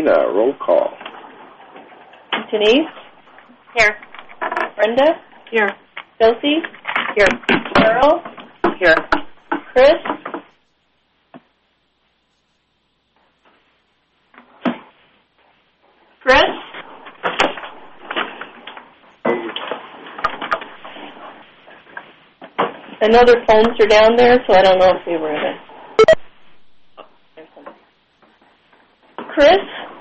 Tina, roll call. Denise? Here. Brenda? Here. Josie? Here. Carol? Here. Chris? Chris? I know their phones are down there, so I don't know if they were in it. Chris?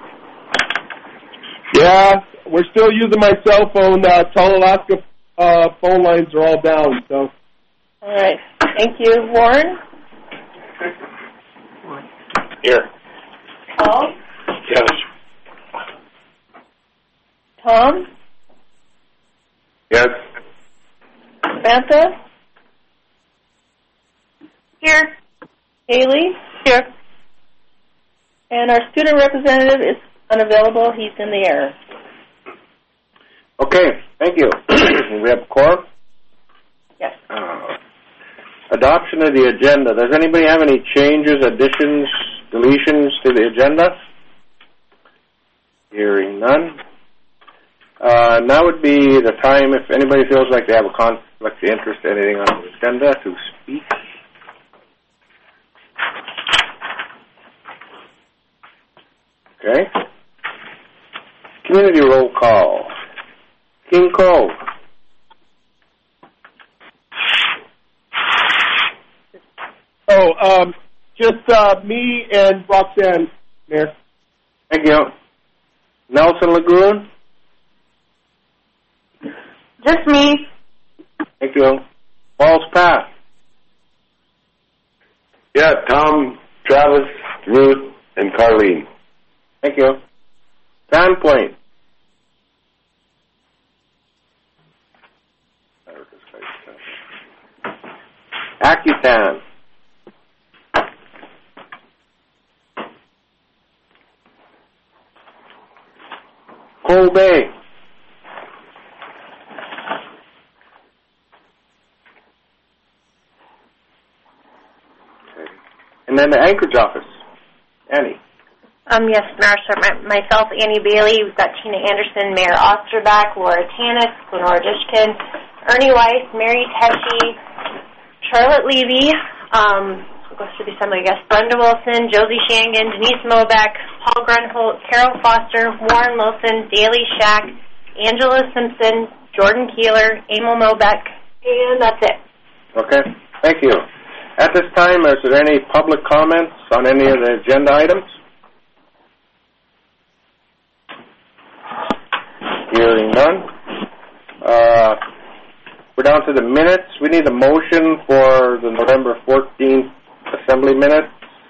Yeah, we're still using my cell phone. Tall Alaska phone lines are all down, so. All right. Thank you. Warren? Here. Paul? Yes. Tom? Yes. Samantha? Here. Haley? Here. And our student representative is unavailable. He's in the air. Okay, thank you. We have quorum? Yes. Adoption of the agenda. Does anybody have any changes, additions, deletions to the agenda? Hearing none. Now would be the time if anybody feels like they have a conflict of interest, anything on the agenda, to speak. Okay. Community roll call. King Cove. Just me and Roxanne, Mayor. Thank you. Nelson Lagoon. Just me. Thank you. Falls Path. Yeah, Tom, Travis, Ruth, and Carlene. Thank you. Sandpoint. Accutane. Coal Bay. Okay. And then the Anchorage office. Annie. Yes, Mayor, myself, Annie Bailey. We've got Tina Anderson, Mayor Osterbach, Laura Tanis, Glenora Dishkin, Ernie Weiss, Mary Teshi, Charlotte Levy, we'll go through the assembly, I guess, Brenda Wilson, Josie Shangan, Denise Mobeck, Paul Grunholt, Carol Foster, Warren Wilson, Daly Shack, Angela Simpson, Jordan Keeler, Emil Mobeck, and that's it. Okay, thank you. At this time, is there any public comments on any of the agenda items? Hearing none. We're down to the minutes. We need a motion for the November 14th assembly minutes.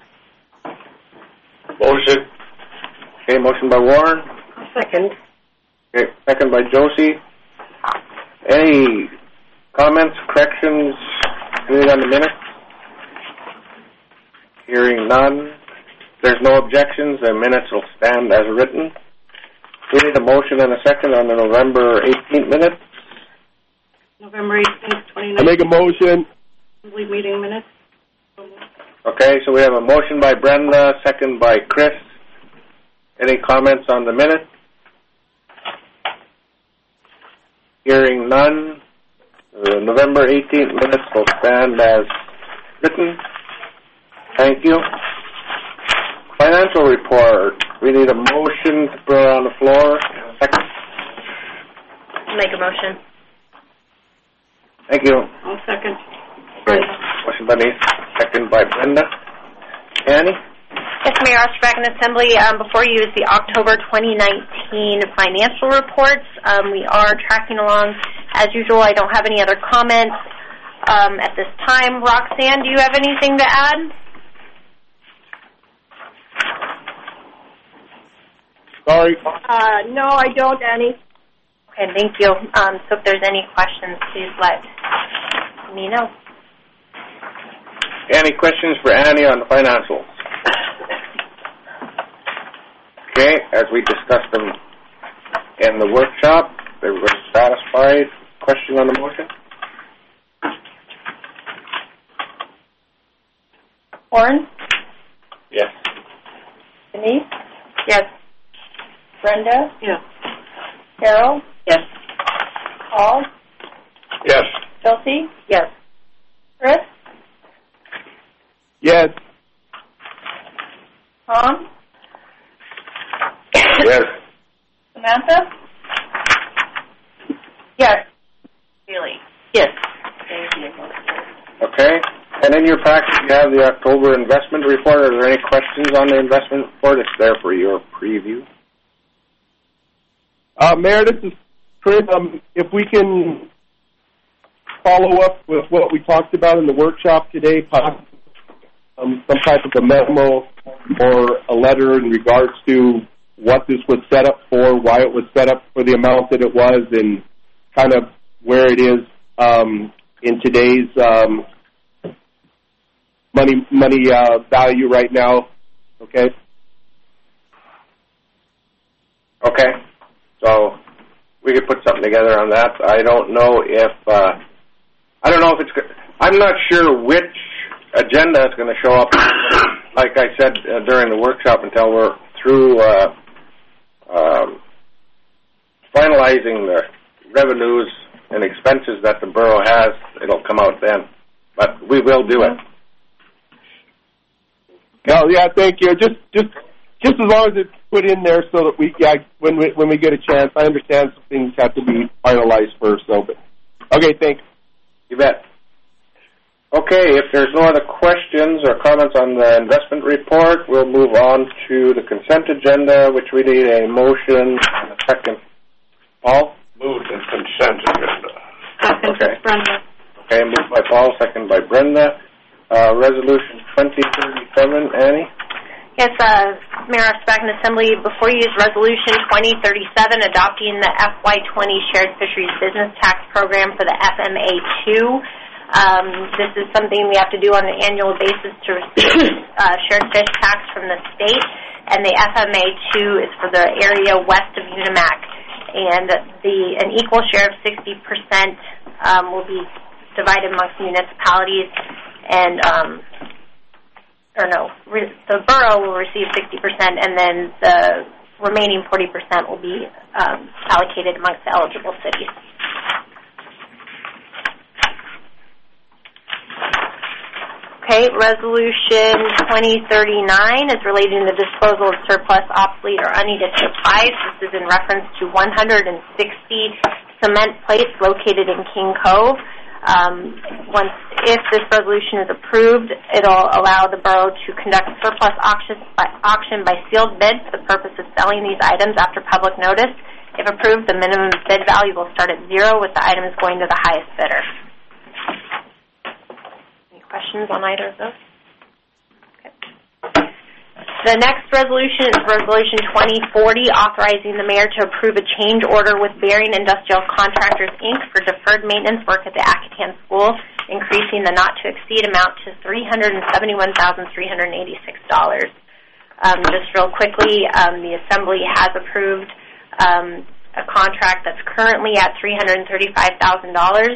Motion. Okay, motion by Warren. Second. Okay, second by Josie. Any comments, corrections, anything on the minutes? Hearing none. If there's no objections, the minutes will stand as written. We need a motion and a second on the November 18th minutes. November 18th, 2019. I make a motion. Assembly meeting minutes. Okay, so we have a motion by Brenda, second by Chris. Any comments on the minutes? Hearing none. The November 18th minutes will stand as written. Thank you. Financial report. We need a motion to put it on the floor. Second. Make a motion. Thank you. I'll second. Okay. Motion by Denise, second by Brenda. Annie? Yes, Mayor Osterbach and Assembly, before you is the October 2019 financial reports. We are tracking along as usual. I don't have any other comments at this time. Roxanne, do you have anything to add? Sorry. No, I don't, Annie. Okay, thank you. So if there's any questions, please let me know. Any questions for Annie on the financials? Okay, as we discussed them in the workshop, they were satisfied. Question on the motion? Warren? Yes. Denise? Yes. Brenda? Yes. Carol? Yes. Paul? Yes. Chelsea? Yes. Chris? Yes. Tom? Yes. Samantha? Yes. Bailey? Yes. Thank you. Okay. And in your package, you have the October investment report. Are there any questions on the investment report? It's there for your preview. Mayor, this is Chris. If we can follow up with what we talked about in the workshop today, possibly some type of a memo or a letter in regards to what this was set up for, why it was set up for the amount that it was, and kind of where it is in today's money value right now. Okay. Okay. So we could put something together on that. I don't know if it's. I'm not sure which agenda is going to show up. Like I said during the workshop, until we're through finalizing the revenues and expenses that the borough has, it'll come out then. But we will do it. No, yeah, thank you. Just as long as it's put in there so that when we get a chance. I understand some things have to be finalized first. So, but okay, thanks. You bet. Okay, if there's no other questions or comments on the investment report, we'll move on to the consent agenda, which we need a motion and a second. Paul? Moved and consent agenda. Second, Okay. Brenda. Okay, moved by Paul, second by Brenda. Resolution 2037, Annie? Yes, Mayor of Spraken Assembly, before you is Resolution 2037, adopting the FY20 Shared Fisheries Business Tax Program for the FMA2. This is something we have to do on an annual basis to receive shared fish tax from the state, and the FMA2 is for the area west of Unimac. And an equal share of 60% will be divided amongst municipalities, and the borough will receive 60%, and then the remaining 40% will be allocated amongst the eligible cities. Okay, Resolution 2039 is relating to the disposal of surplus, obsolete, or unneeded supplies. This is in reference to 160 cement plates located in King Cove. If this resolution is approved, it'll allow the borough to conduct surplus auction by sealed bid for the purpose of selling these items after public notice. If approved, the minimum bid value will start at zero, with the items going to the highest bidder. Any questions on either of those? Okay. The next resolution is Resolution 2040, authorizing the mayor to approve a change order with Bearing Industrial Contractors, Inc. for deferred maintenance work at the Acatan School, increasing the not-to-exceed amount to $371,386. Just real quickly, the Assembly has approved a contract that's currently at $335,000,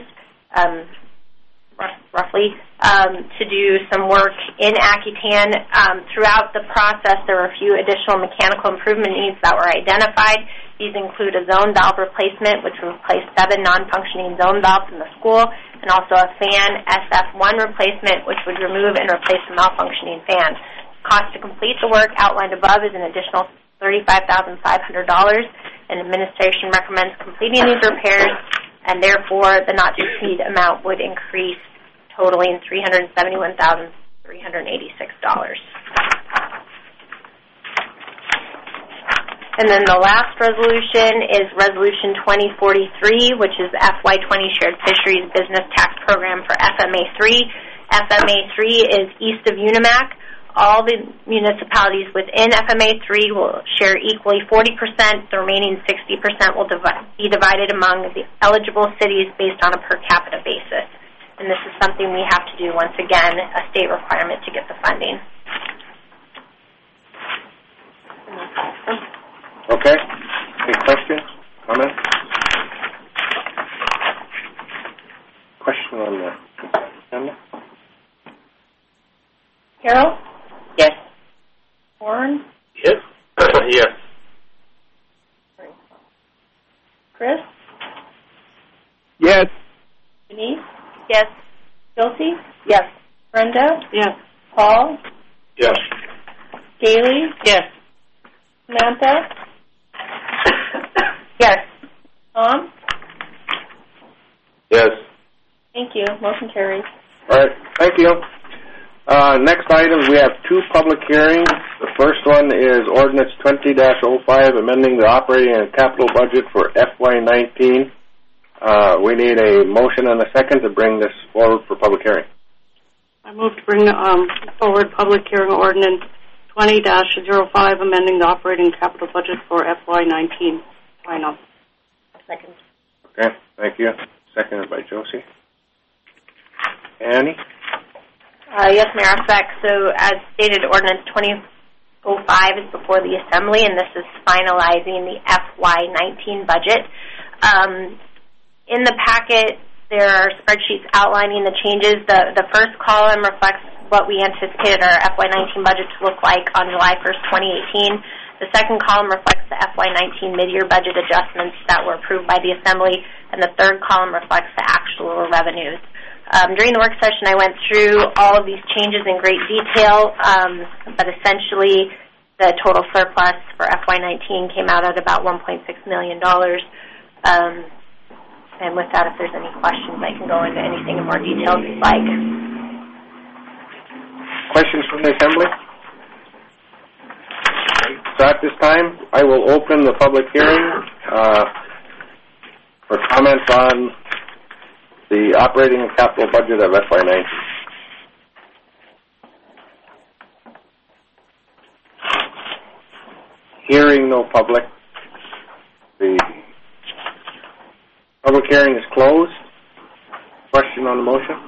roughly, to do some work in Acatan. Throughout the process, there were a few additional mechanical improvement needs that were identified. These include a zone valve replacement, which would replace 7 non-functioning zone valves in the school, and also a fan SF1 replacement, which would remove and replace a malfunctioning fan. The cost to complete the work outlined above is an additional $35,500, and administration recommends completing these repairs, and therefore the not-to-exceed amount would increase, totaling $371,386. And then the last resolution is Resolution 2043, which is the FY20 Shared Fisheries Business Tax Program for FMA3. FMA3 is east of Unimac. All the municipalities within FMA3 will share equally 40%. The remaining 60% will be divided among the eligible cities based on a per capita basis. And this is something we have to do, once again, a state requirement to get the funding. Okay. Any questions? Comments? Question on the agenda? Carol? Yes. Warren? Yes. Yes. Yes. Brenda? Yes. Paul? Yes. Gailey? Yes. Samantha? Yes. Tom? Yes. Thank you. Motion carries. All right, thank you. Next item, we have two public hearings. The first one is Ordinance 20-05, amending the operating and capital budget for FY19. We need a motion and a second to bring this forward for public hearing. I move to bring forward public hearing ordinance 20-05, amending the operating capital budget for FY19. Final. Second. Okay, thank you. Seconded by Josie. Annie? Yes, Mayor Osbeck. So as stated, Ordinance 2005 is before the Assembly, and this is finalizing the FY19 budget. In the packet, there are spreadsheets outlining the changes. The first column reflects what we anticipated our FY19 budget to look like on July 1st, 2018. The second column reflects the FY19 mid-year budget adjustments that were approved by the Assembly, and the third column reflects the actual revenues. During the work session, I went through all of these changes in great detail, but essentially the total surplus for FY19 came out at about $1.6 million. And with that, if there's any questions, I can go into anything in more detail if you'd like. Questions from the Assembly? So at this time, I will open the public hearing for comments on the operating and capital budget of FY19. Hearing no public. The public hearing is closed. Question on the motion?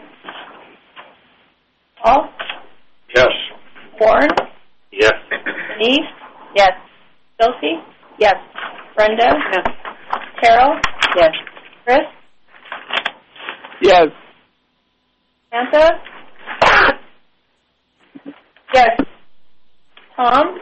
Paul? Yes. Warren? Yes. Denise? Yes. Josie? Yes. Brenda? Yes. Carol? Yes. Chris? Yes. Samantha? Yes. Tom?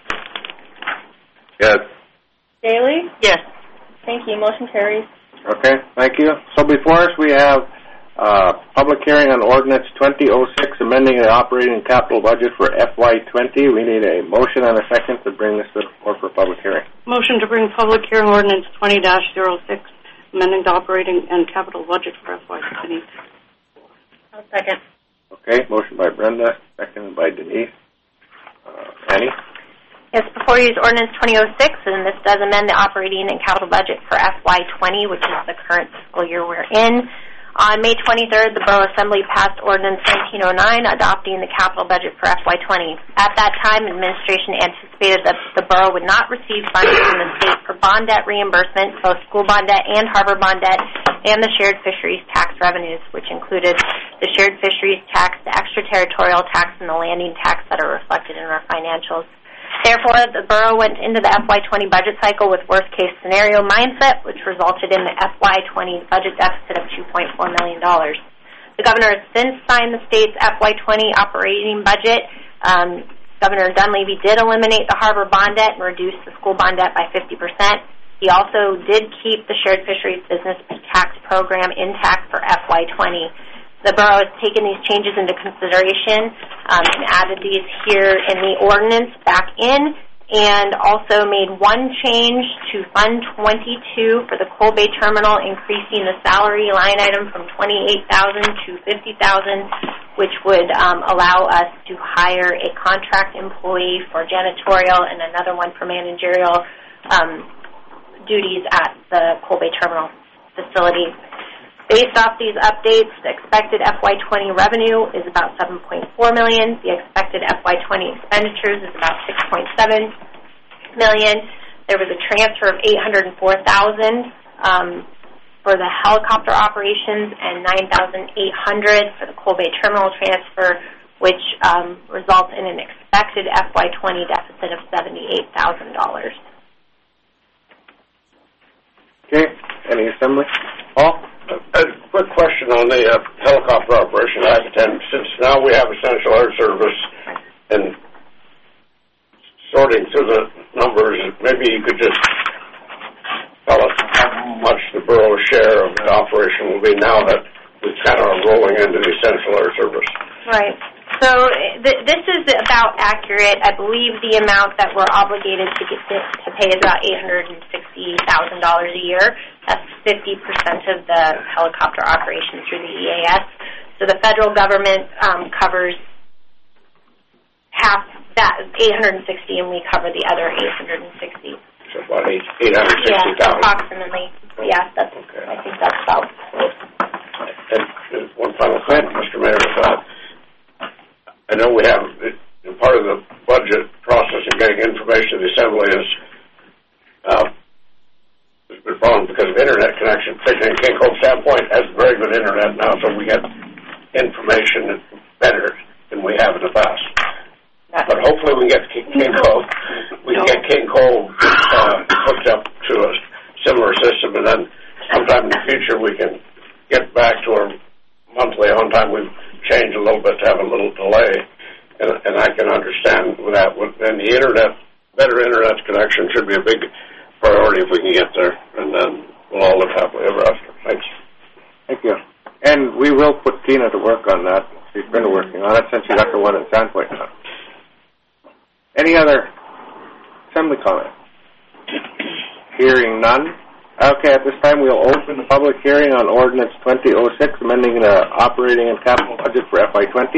Yes. Gailey? Yes. Thank you. Motion carries. Okay, thank you. So before us we have public hearing on Ordinance 2006, amending the operating capital budget for FY20. We need a motion and a second to bring this to the floor for public hearing. Motion to bring public hearing ordinance 20-06, amending the operating and capital budget for FY20. I'll second. Okay, motion by Brenda, seconded by Denise. Annie? Yes, before you is Ordinance 2006, and this does amend the operating and capital budget for FY20, which is the current fiscal year we're in. On May 23rd, the Borough Assembly passed Ordinance 1909, adopting the capital budget for FY20. At that time, administration anticipated that the Borough would not receive funding from the state for bond debt reimbursement, both school bond debt and harbor bond debt, and the shared fisheries tax revenues, which included the shared fisheries tax, the extraterritorial tax, and the landing tax that are reflected in our financials. Therefore, the Borough went into the FY20 budget cycle with worst-case scenario mindset, which resulted in the FY20 budget deficit of $2.4 million. The Governor has since signed the state's FY20 operating budget. Governor Dunleavy did eliminate the harbor bond debt and reduce the school bond debt by 50%. He also did keep the shared fisheries business tax program intact for FY20. The Borough has taken these changes into consideration and added these here in the ordinance back in, and also made one change to Fund 22 for the Coal Bay Terminal, increasing the salary line item from $28,000 to $50,000, which would allow us to hire a contract employee for janitorial and another one for managerial duties at the Coal Bay Terminal facility. Based off these updates, the expected FY20 revenue is about $7.4 million. The expected FY20 expenditures is about $6.7 million. There was a transfer of $804,000 for the helicopter operations and $9,800 for the Coal Bay Terminal transfer, which results in an expected FY20 deficit of $78,000. Okay, any assembly? Paul? A quick question on the helicopter operation. Since now we have Essential Air Service and sorting through the numbers, maybe you could just tell us how much the borough's share of the operation will be now that the kind of rolling into the Essential Air Service. Right. So this is about accurate. I believe the amount that we're obligated to pay is about $860,000 a year. That's 50% of the helicopter operation through the EAS. So the federal government covers half that, 860, and we cover the other 860. So about 860,000. Yeah, approximately. Yeah, that's. Okay. I think that's about. And one final comment, Mr. Mayor, I know we have part of the budget process of getting information to the Assembly is the problem because of internet connection. Particularly in King Cove standpoint, has very good internet now, so we get information better than we have in the past. But hopefully we can get King Cove. We can get King Cove hooked up to a similar system, and then sometime in the future we can get back to our monthly on time. We've changed a little bit to have a little delay, and I can understand that. And the internet, better internet connection should be a big priority if we can get there, and then we'll all live happily ever after. Thanks. Thank you. And we will put Tina to work on that. She's been working on it since she got the one at Sandpoint now. Any other Assembly comment? Hearing none. Okay, at this time we'll open the public hearing on Ordinance 2006, amending the operating and capital budget for FY20.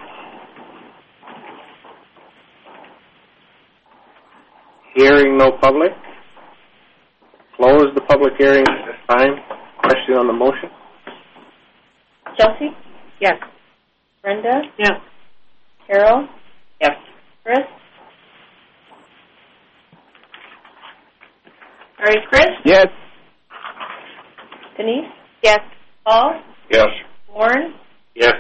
Hearing no public. Close the public hearing at this time. Question on the motion? Chelsea? Yes. Brenda? Yes. Carol? Yes. Chris? All right, Chris? Yes. Denise? Yes. Paul? Yes. Warren? Yes.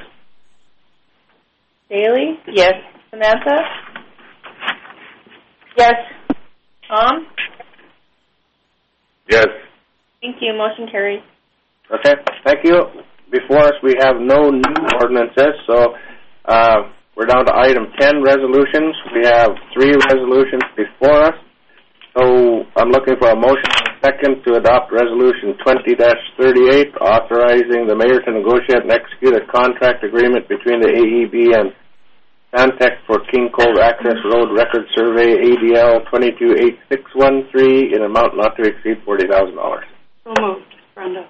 Bailey? Yes. Samantha? Yes. Tom? Yes. Thank you. Motion carries. Okay, thank you. Before us, we have no new ordinances, so we're down to item 10, resolutions. We have 3 resolutions before us. So I'm looking for a motion and a second to adopt Resolution 20-38, authorizing the mayor to negotiate and execute a contract agreement between the AEB and Stantec for King Cove Access Road Record Survey ADL 228613 in an amount not to exceed $40,000. So moved. Brenda.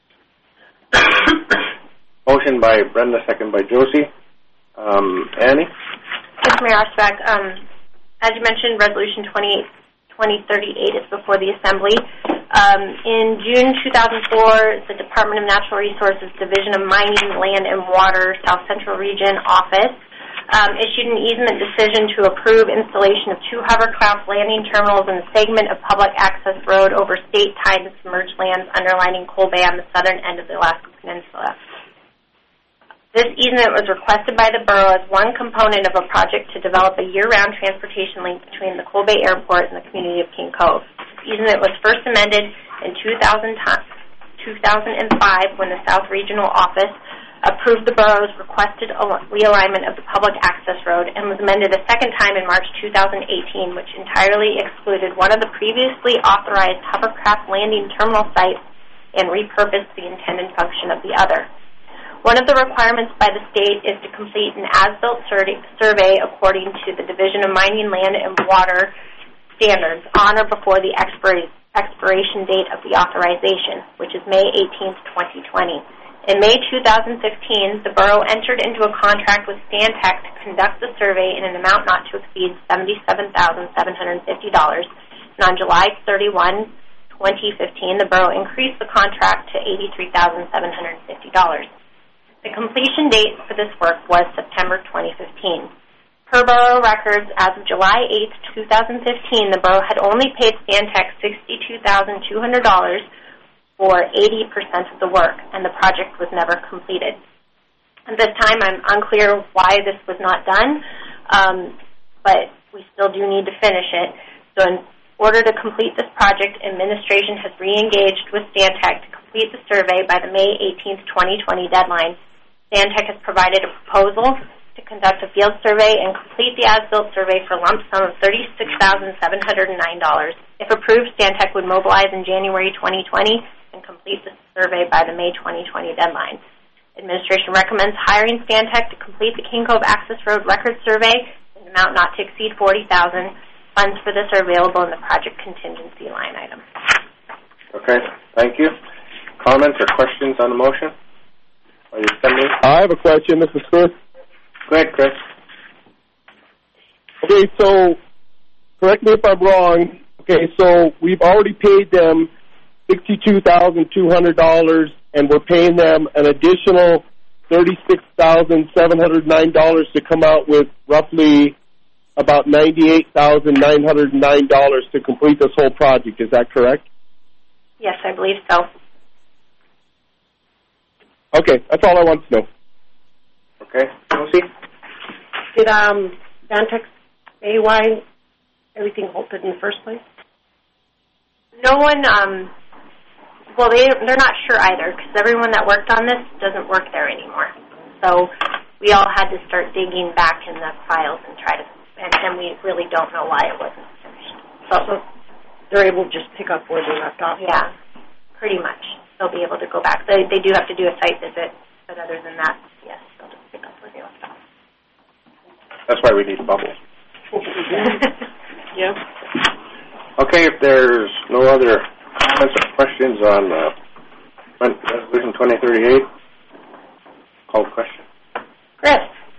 Motion by Brenda, second by Josie. Annie? Yes, Mayor Osterbeck. As you mentioned, Resolution 2038 is before the Assembly. In June 2004, the Department of Natural Resources Division of Mining, Land, and Water South Central Region Office issued an easement decision to approve installation of 2 hovercraft landing terminals in a segment of public access road over state-tied and submerged lands underlining Coal Bay on the southern end of the Alaska Peninsula. This easement was requested by the borough as one component of a project to develop a year-round transportation link between the Coal Bay Airport and the community of King Cove. The easement was first amended in 2005 when the South Regional Office approved the borough's requested realignment of the public access road and was amended a second time in March 2018, which entirely excluded one of the previously authorized hovercraft landing terminal sites and repurposed the intended function of the other. One of the requirements by the state is to complete an as-built survey according to the Division of Mining, Land, and Water standards on or before the expiration date of the authorization, which is May 18th, 2020. In May 2015, the borough entered into a contract with Stantec to conduct the survey in an amount not to exceed $77,750, and on July 31, 2015, the borough increased the contract to $83,750. The completion date for this work was September 2015. Per borough records, as of July 8, 2015, the borough had only paid Stantec $62,200 for 80% of the work, and the project was never completed. At this time, I'm unclear why this was not done, but we still do need to finish it. So in order to complete this project, administration has re-engaged with Stantec to complete the survey by the May 18th, 2020 deadline. Stantec has provided a proposal to conduct a field survey and complete the as-built survey for a lump sum of $36,709. If approved, Stantec would mobilize in January 2020 and complete the survey by the May 2020 deadline. Administration recommends hiring Stantec to complete the King Cove Access Road record survey in an amount not to exceed $40,000. Funds for this are available in the project contingency line item. Okay, thank you. Comments or questions on the motion? I have a question. This is Chris. Go ahead, Chris. Okay, so correct me if I'm wrong. Okay, so we've already paid them $62,200, and we're paying them an additional $36,709 to come out with roughly about $98,909 to complete this whole project. Is that correct? Yes, I believe so. Okay, that's all I want to know. Okay, Lucy? Did Stantec say why everything halted in the first place? No one, well, they're not sure either, because everyone that worked on this doesn't work there anymore. So we all had to start digging back in the files and try to, and we really don't know why it wasn't finished. So they're able to just pick up where they left off? Yeah, pretty much. They'll be able to go back. They do have to do a site visit, but other than that, yes, they'll just pick up where they left off. That's why we need bubbles. Yeah. Okay, if there's no other comments or questions on Resolution 2038, call the question. Chris?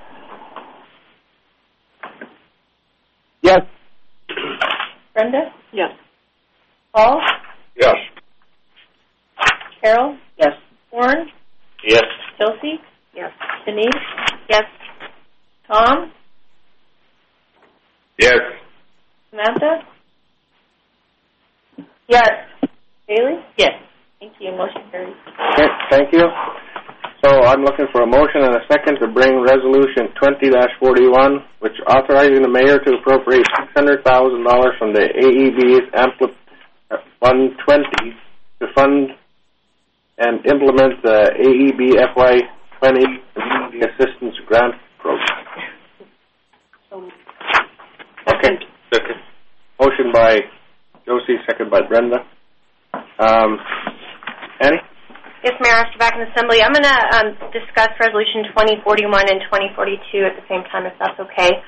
Yes. Brenda? Yes. Paul? Yes. Carol? Yes. Warren? Yes. Josie? Yes. Denise? Yes. Tom? Yes. Samantha? Yes. Bailey? Yes. Thank you. Motion carries. Okay, thank you. So I'm looking for a motion and a second to bring Resolution 20-41, which authorizing the mayor to appropriate $600,000 from the AEB's Fund 20 to fund and implement the AEB FY20 Community Assistance Grant Program. Okay. Second. Motion by Josie, second by Brenda. Annie? Yes, Mayor Osterback in Assembly. I'm going to discuss Resolution 2041 and 2042 at the same time, if that's okay.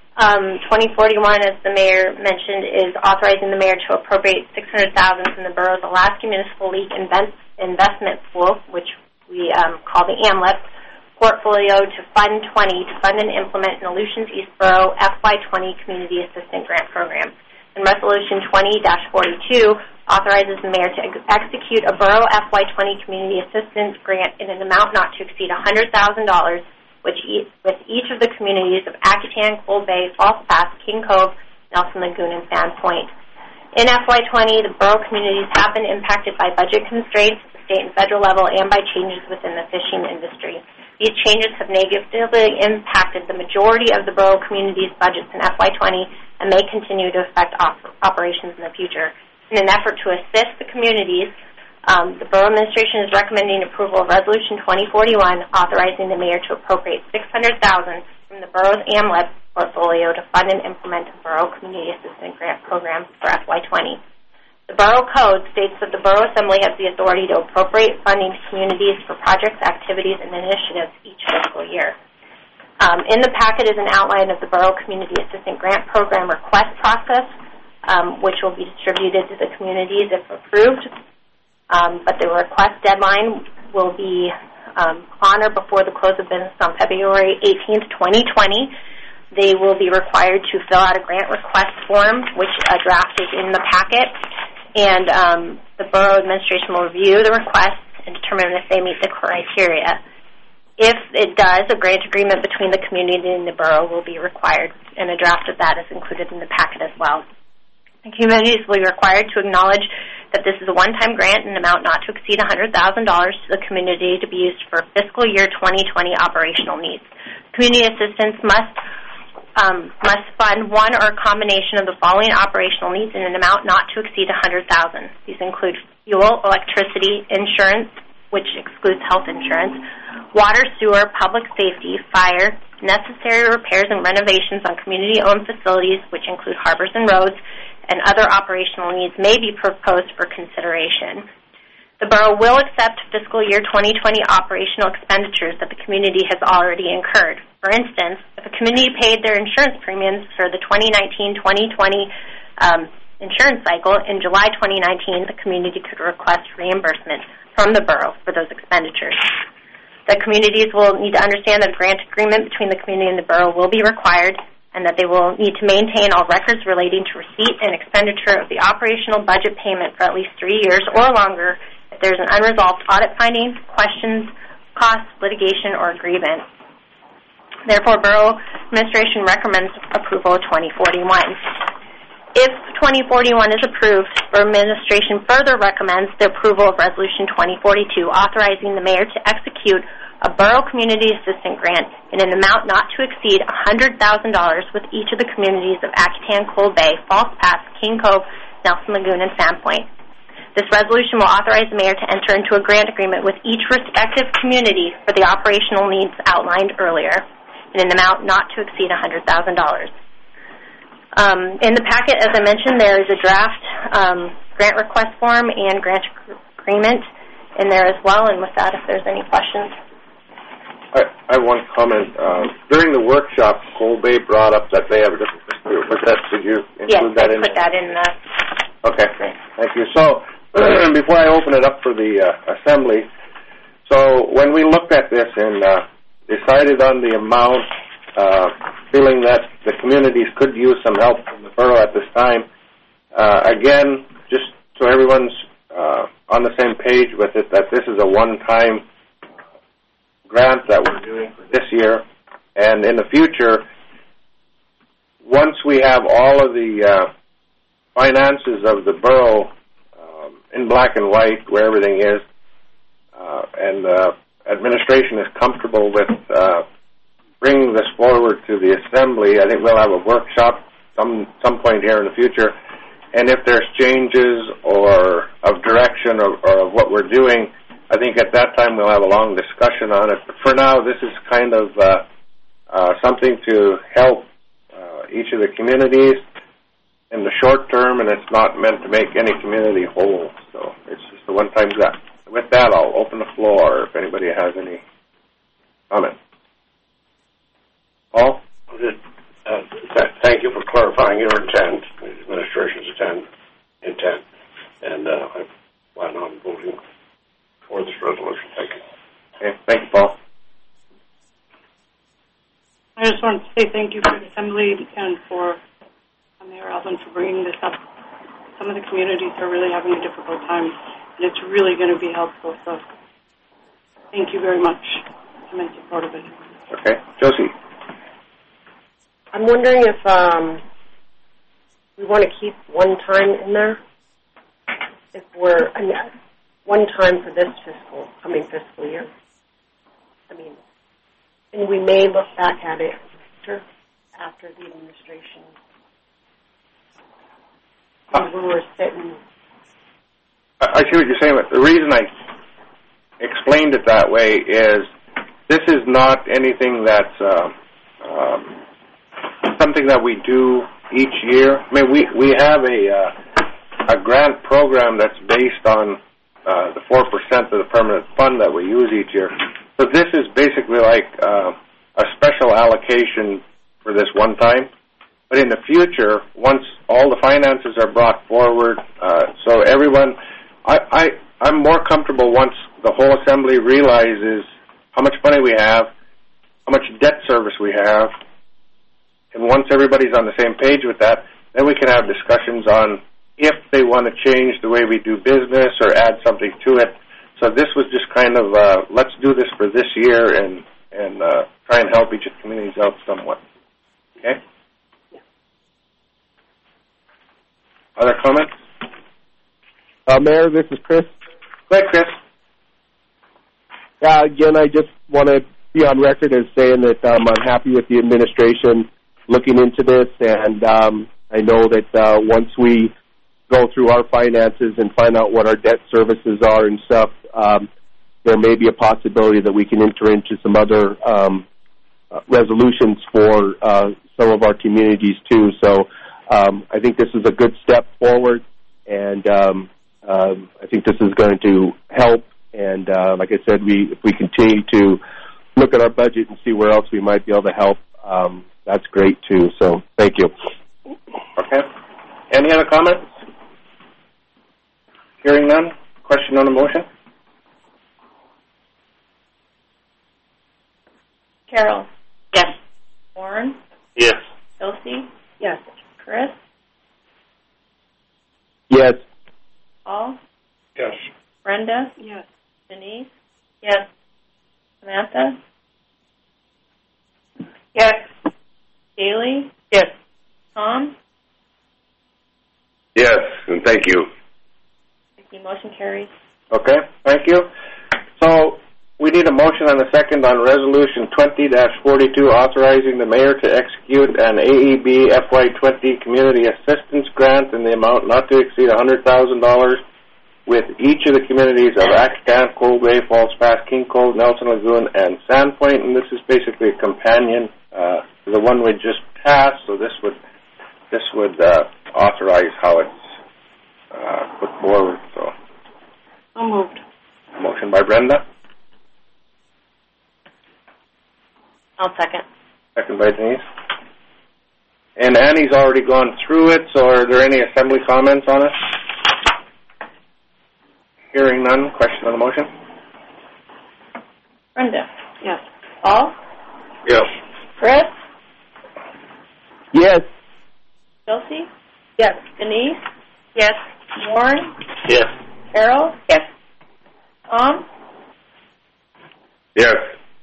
2041, as the mayor mentioned, is authorizing the mayor to appropriate $600,000 from the borough's Alaska Municipal League investment pool, which we call the AMLIP portfolio, to Fund 20 to fund and implement an Aleutians East Borough FY20 Community Assistant Grant Program. And Resolution 20-42 authorizes the mayor to execute a Borough FY20 Community Assistance Grant in an amount not to exceed $100,000, with each of the communities of Akitan, Cold Bay, False Pass, King Cove, Nelson Lagoon, and Sand Point. In FY20, the borough communities have been impacted by budget constraints at the state and federal level and by changes within the fishing industry. These changes have negatively impacted the majority of the borough communities' budgets in FY20 and may continue to affect operations in the future. In an effort to assist the communities, the Borough Administration is recommending approval of Resolution 2041, authorizing the mayor to appropriate $600,000 from the borough's AMLIP portfolio to fund and implement a Borough Community Assistance Grant Program for FY20. The Borough Code states that the Borough Assembly has the authority to appropriate funding to communities for projects, activities, and initiatives each fiscal year. In the packet is an outline of the Borough Community Assistance Grant Program request process, which will be distributed to the communities if approved. But the request deadline will be on or before the close of business on February 18th, 2020. They will be required to fill out a grant request form, which a draft is in the packet, and the Borough Administration will review the request and determine if they meet the criteria. If it does, a grant agreement between the community and the borough will be required, and a draft of that is included in the packet as well. The communities will be required to acknowledge that this is a one-time grant in an amount not to exceed $100,000 to the community to be used for fiscal year 2020 operational needs. Community assistance must fund one or a combination of the following operational needs in an amount not to exceed $100,000. These include fuel, electricity, insurance, which excludes health insurance, water, sewer, public safety, fire, necessary repairs and renovations on community-owned facilities, which include harbors and roads, and other operational needs may be proposed for consideration. The borough will accept fiscal year 2020 operational expenditures that the community has already incurred. For instance, if a community paid their insurance premiums for the 2019-2020 insurance cycle in July 2019, the community could request reimbursement from the borough for those expenditures. The communities will need to understand that a grant agreement between the community and the borough will be required, and that they will need to maintain all records relating to receipt and expenditure of the operational budget payment for at least 3 years or longer if there's an unresolved audit finding, questions, costs, litigation, or grievance. Therefore, Borough Administration recommends approval of 2041. If 2041 is approved, Borough Administration further recommends the approval of Resolution 2042, authorizing the mayor to execute a Borough Community Assistant Grant in an amount not to exceed $100,000 with each of the communities of Akitan, Cold Bay, False Pass, King Cove, Nelson Lagoon, and Sandpoint. This resolution will authorize the mayor to enter into a grant agreement with each respective community for the operational needs outlined earlier in an amount not to exceed $100,000. In the packet, as I mentioned, there is a draft grant request form and grant agreement in there as well. And with that, if there's any questions. I have one comment. During the workshop, Cold Bay brought up that they have a different history. Did you include that in? Yes, I put that in. Okay, thank you. So, before I open it up for the assembly, so when we looked at this and decided on the amount, feeling that the communities could use some help from the borough at this time, again, just so everyone's on the same page with it, that this is a one-time grant that we're doing for this year, and in the future, once we have all of the finances of the borough in black and white, where everything is, and the administration is comfortable with bringing this forward to the assembly, I think we'll have a workshop some point here in the future, and if there's changes or of direction or of what we're doing, I think at that time we'll have a long discussion on it. But for now, this is kind of something to help each of the communities in the short term, and it's not meant to make any community whole. So it's just a one-time grant. With that, I'll open the floor if anybody has any comment. Paul? Thank you for clarifying your intent, the administration's intent, and I plan on voting for this resolution. Thank you. Okay, thank you, Paul. I just want to say thank you for the assembly and for Mayor Alvin for bringing this up. Some of the communities are really having a difficult time, and it's really going to be helpful. So thank you very much. I'm in support of it. Okay, Josie. I'm wondering if we want to keep one time in there. If we're one time for this fiscal year. I mean, and we may look back at it after the administration. When we're sitting. I see what you're saying, but the reason I explained it that way is this is not anything that's something that we do each year. I mean, we have a grant program that's based on the 4% of the permanent fund that we use each year. So this is basically like a special allocation for this one time. But in the future, once all the finances are brought forward, so everyone, I'm more comfortable once the whole assembly realizes how much money we have, how much debt service we have, and once everybody's on the same page with that, then we can have discussions on if they want to change the way we do business or add something to it. So this was just kind of, let's do this for this year and try and help each of the communities out somewhat. Okay? Other comments? Mayor, this is Chris. Go ahead, Chris. Again, I just want to be on record as saying that I'm unhappy with the administration looking into this, and I know that once we go through our finances and find out what our debt services are and stuff, there may be a possibility that we can enter into some other resolutions for some of our communities too. So I think this is a good step forward, and I think this is going to help. And like I said, if we continue to look at our budget and see where else we might be able to help, that's great too. So thank you. Okay. Any other comments? Hearing none. Question on the motion? Carol? Yes. Warren? Yes. Elsie? Yes. Chris? Yes. Paul? Yes. Brenda? Yes. Denise? Yes. Samantha? Yes. Haley? Yes. Tom? Yes, and thank you. Thank you. Motion carries. Okay, thank you. So we need a motion and a second on Resolution 20-42, authorizing the mayor to execute an AEB FY20 Community Assistance Grant in the amount not to exceed $100,000 with each of the communities of Akakan, Cold Bay, Falls Pass, King Cove, Nelson Lagoon, and Sandpoint. And this is basically a companion to the one we just passed. So this would authorize how it's put forward. So moved. Motion by Brenda. I'll second. Second by Denise. And Annie's already gone through it, so are there any assembly comments on it? Hearing none. Question on the motion? Brenda? Yes. Paul? Yes. Chris? Yes. Elsie? Yes. Denise? Yes. Warren? Yes. Carol? Yes. Tom? Yes.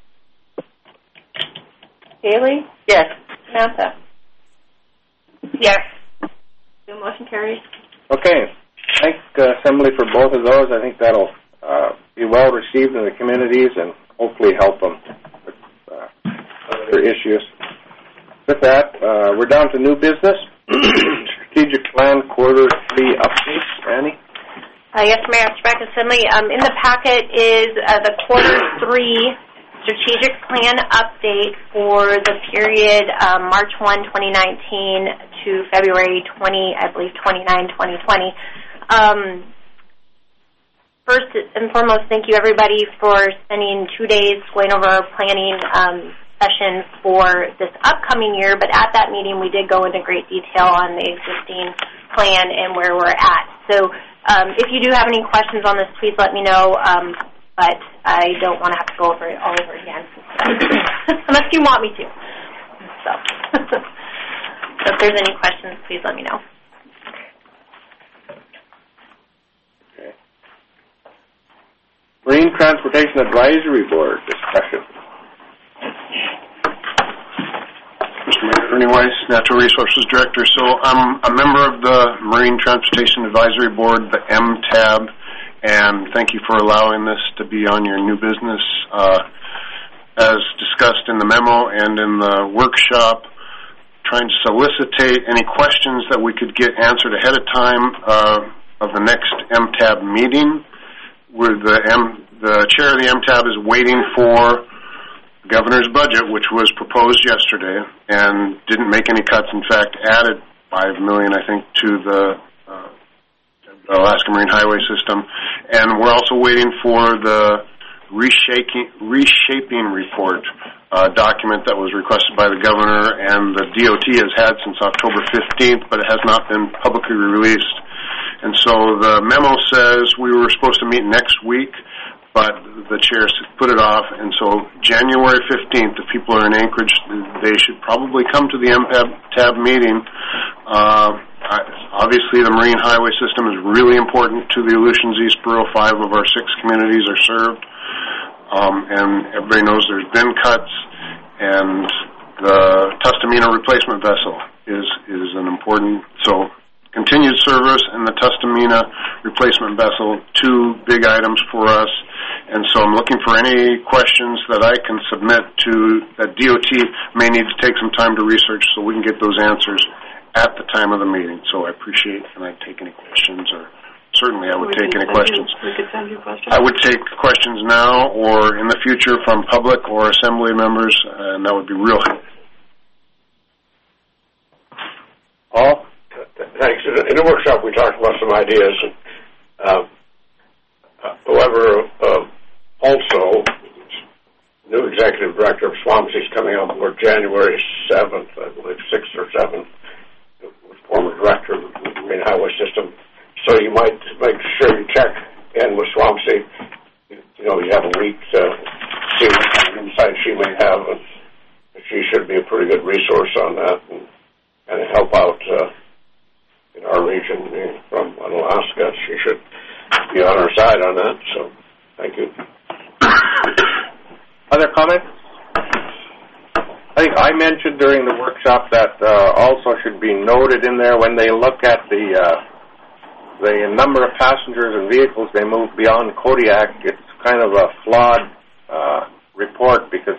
Haley? Yes. Samantha? Yes. The motion carries. Okay. Thank Assembly for both of those. I think that'll be well received in the communities and hopefully help them with other issues. With that, we're down to new business. Strategic Plan Quarter 3 updates. Annie? Yes, Mayor, Spec Assembly. In the packet is the Quarter 3 Strategic Plan update for the period March 1, 2019 to February 29, 2020. First and foremost, thank you everybody for spending 2 days going over our planning session for this upcoming year. But at that meeting, we did go into great detail on the existing plan and where we're at. So if you do have any questions on this, please let me know. But I don't want to have to go over it all over again, unless you want me to. So if there's any questions, please let me know. Okay. Marine Transportation Advisory Board discussion. Mr. Mayor, Ernie Weiss, Natural Resources Director. So I'm a member of the Marine Transportation Advisory Board, the MTAB, and thank you for allowing this to be on your new business. As discussed in the memo and in the workshop, trying to solicitate any questions that we could get answered ahead of time of the next MTAB meeting. Where the chair of the MTAB is waiting for the governor's budget, which was proposed yesterday and didn't make any cuts. In fact, added $5 million, I think, to the Alaska Marine Highway System. And we're also waiting for the reshaping report document that was requested by the governor and the DOT has had since October 15th, but it has not been publicly released. And so the memo says we were supposed to meet next week, but the chair put it off. And so January 15th, if people are in Anchorage, they should probably come to the MTAB meeting. Obviously, the Marine Highway System is really important to the Aleutians East Borough. 5 of our 6 communities are served. And everybody knows there's been cuts, and the Tustamina replacement vessel is an important, so continued service and the Tustamina replacement vessel, 2 big items for us. And so I'm looking for any questions that I can submit to that DOT may need to take some time to research so we can get those answers at the time of the meeting. So I appreciate and I'd take any questions, or certainly I would take any questions. We could send you questions. I would take questions now or in the future from public or assembly members, and that would be real helpful. Paul? Thanks. In the workshop, we talked about some ideas. However, also, new executive director of Swansea is coming on board January 7th, I believe, 6th or 7th, former director of the Marine Highway System. So you might make sure you check in with Swansea. You know, you have a week to see what kind of insight she may have. And she should be a pretty good resource on that and help out in our region from Alaska. She should be on our side on that. So thank you. Other comments? I think I mentioned during the workshop that also should be noted in there when they look at the number of passengers and vehicles they move beyond Kodiak. It's kind of a flawed report because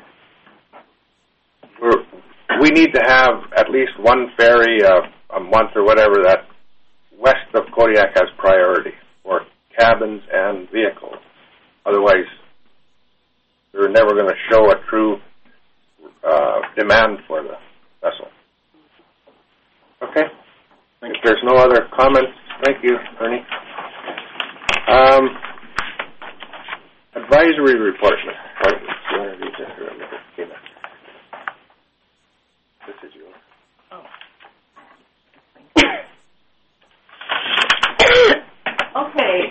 we need to have at least one ferry a month or whatever that west of Kodiak has priority for cabins and vehicles. Otherwise, they're never going to show a true demand for the vessel. Okay? If there's no other comments, thank you, Ernie. Advisory report. This is yours. Oh. Okay.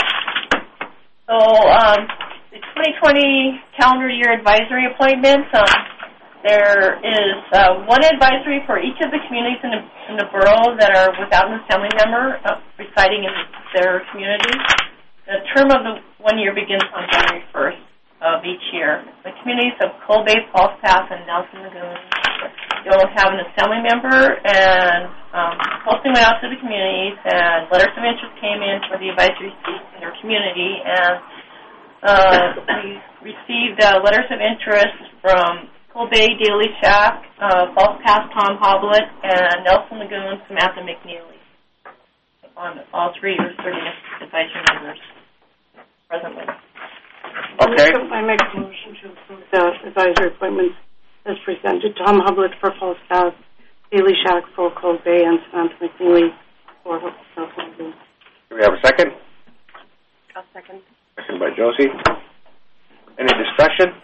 The 2020 calendar year advisory appointments. There is one advisory for each of the communities in the borough that are without an assembly member residing in their community. The term of the 1 year begins on January 1st of each year. The communities of Cold Bay, Falls Pass, and Nelson Lagoon don't have an assembly member, and posting went out to the communities, and letters of interest came in for the advisory seats in their community, and we received letters of interest from Cold Bay, Daily Shack, Falls Pass, Tom Hoblet, and Nelson Lagoon, Samantha McNeely. On all three are serving as advisory members presently. Okay. I make a motion to approve the advisory appointments as presented. Tom Hoblet for Falls Pass, Daily Shack for Cold Bay, and Samantha McNeely for Nelson Lagoon. Do we have a second? I'll second. Second by Josie. Any discussion?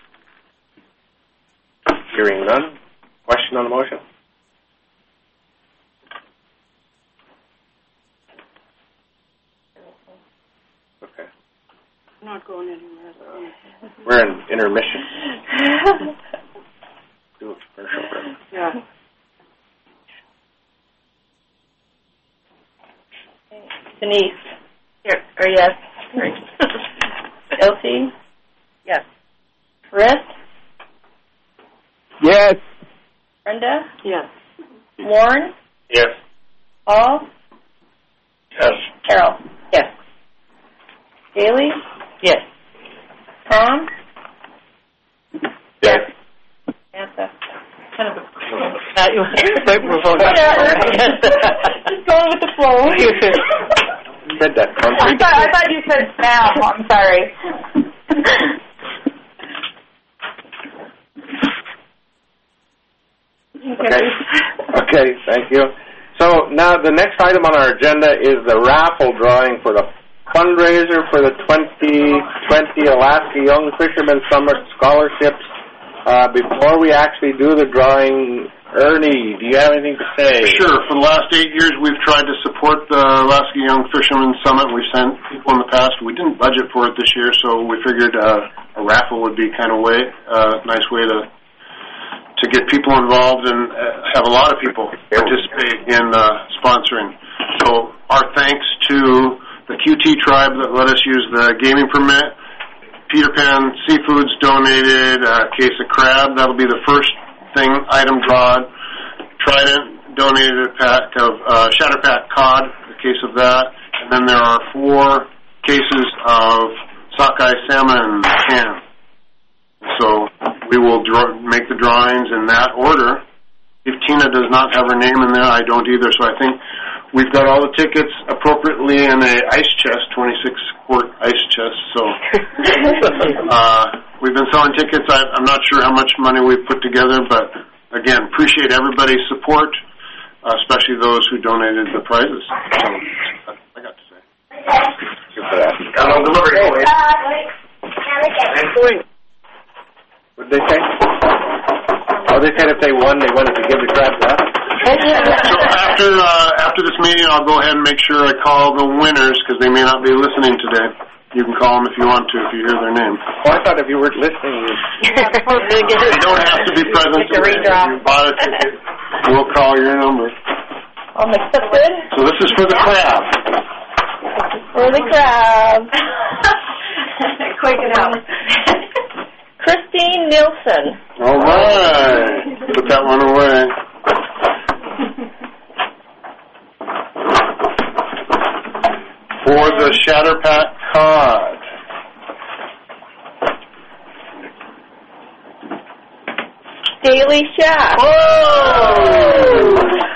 Hearing none. Question on the motion? Okay. I'm not going anywhere. We're in intermission. Do a commercial break. Yeah. Denise. Here. Or yes. Elsie. Yes. Chris. Yes. Brenda. Yes. Warren. Yes. Paul. Yes. Carol. Yes. Haley. Yes. Tom. Yes. Samantha. Kind of a just going with the flow. Said that. I thought you said Sam. I'm sorry. Okay, thank you. So now the next item on our agenda is the raffle drawing for the fundraiser for the 2020 Alaska Young Fisherman Summer Scholarships. Before we actually do the drawing, Ernie, do you have anything to say? Sure. For the last 8 years, we've tried to support the Alaska Young Fisherman Summit. We've sent people in the past. We didn't budget for it this year, so we figured a raffle would be kind of nice way to get people involved and have a lot of people participate in sponsoring. So our thanks to the QT tribe that let us use the gaming permit. Peter Pan Seafoods donated a case of crab. That'll be the first item drawn. Trident donated a pack of Shatterpack cod, a case of that. And then there are 4 cases of sockeye salmon canned. So we will make the drawings in that order. If Tina does not have her name in there, I don't either. So I think we've got all the tickets appropriately in a ice chest, 26-quart ice chest. So we've been selling tickets. I'm not sure how much money we've put together, but again, appreciate everybody's support, especially those who donated the prizes. So that's what I got to say. delivery boy. What did they say? Oh, they said if they won, they wanted to give the crab back. So after this meeting, I'll go ahead and make sure I call the winners because they may not be listening today. You can call them if you want to, if you hear their name. Oh, I thought if you weren't listening, you don't have to be present. It's a redraw. If you bought it, we'll call your number. All mixed up good? So this is for the crab. For the crab. Quick it out. Christine Nielsen. All right. Put that one away. For the Shatterpack cod. Daily Shack. Whoa!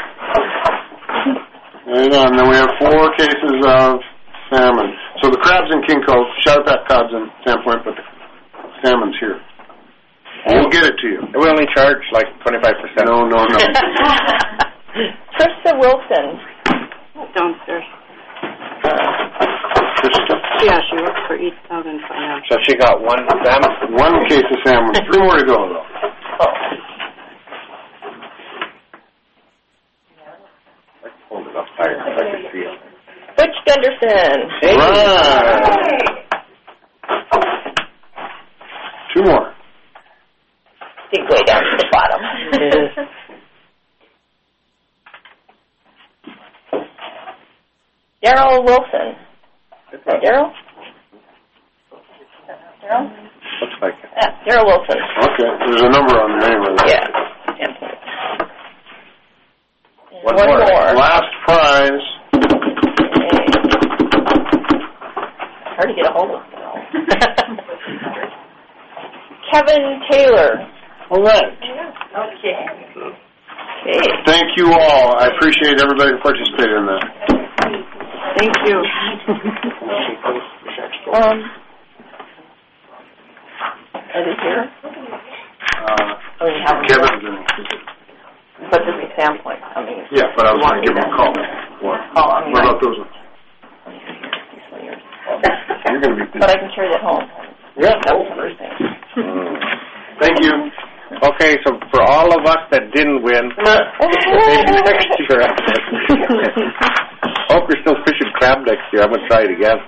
Right on. Then we have 4 cases of salmon. So the crab's in King Cove, Shatterpack cod's in Sandpoint, but the salmon's here. We'll get it to you. we only charge like 25%. No. Trista Wilson. Downstairs. Krista? Yeah, she works for East Southern Finance. So she got 1 salmon? 1 case of salmon. 3 more to go, though. Let's hold it up higher so I can see it. Butch Gunderson. Right. 2 more. Dig way down to the bottom. Daryl Wilson. Is that Daryl? Daryl? Looks like it. Yeah, Daryl Wilson. Okay. There's a number on there anyway. Yeah. One One more. more. Last prize. Hard to get a hold of. Kevin Taylor. All right. Okay. Thank you all. I appreciate everybody who participated in that. Thank you. Are they here? Kevin's in. But this is Sandpoint. Yeah, but I was going to give him a call. What about those ones? You're going to be busy. But I can carry that home. Yeah. That was the first thing. Thank you. Okay, so for all of us that didn't win, maybe next year. Hope you're still fishing crab next year. I'm going to try it again.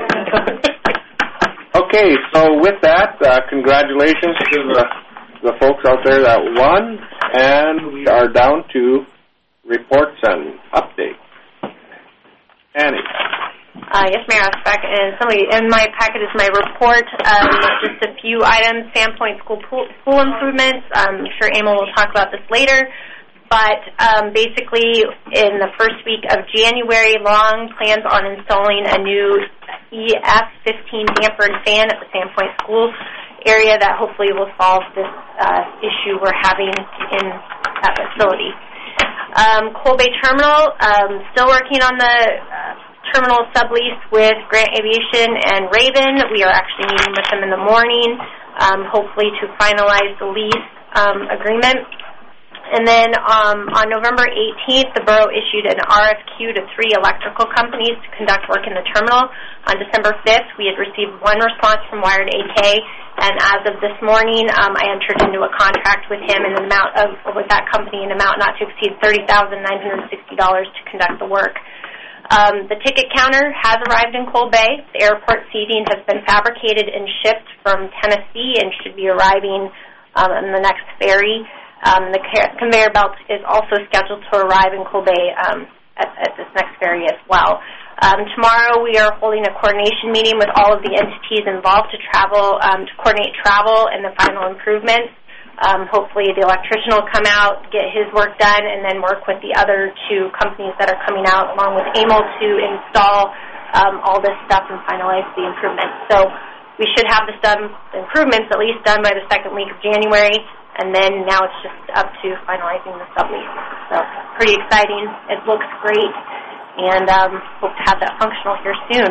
Okay, so with that, congratulations to the folks out there that won, and we are down to reports and updates. Annie. Yes, Mayor Osbeck, and in my packet is my report. Just a few items. Sandpoint School pool improvements. I'm sure Emil will talk about this later. But basically, in the first week of January, Long plans on installing a new EF15 damper and fan at the Sandpoint School area that hopefully will solve this issue we're having in that facility. Coal Bay Terminal, still working on the terminal sublease with Grant Aviation and Raven. We are actually meeting with them in the morning, hopefully to finalize the lease agreement. And then on November 18th, the borough issued an RFQ to 3 electrical companies to conduct work in the terminal. On December 5th, we had received 1 response from Wired AK, and as of this morning, I entered into a contract with him in an amount with that company in an amount not to exceed $30,960 to conduct the work. The ticket counter has arrived in Coal Bay. The airport seating has been fabricated and shipped from Tennessee and should be arriving in the next ferry. The conveyor belt is also scheduled to arrive in Coal Bay at this next ferry as well. Tomorrow we are holding a coordination meeting with all of the entities involved to coordinate travel and the final improvements. Hopefully the electrician will come out, get his work done, and then work with the other 2 companies that are coming out along with Emil to install all this stuff and finalize the improvements. So we should have the improvements at least done by the second week of January. And then now it's just up to finalizing the sublease. So pretty exciting. It looks great, and hope to have that functional here soon.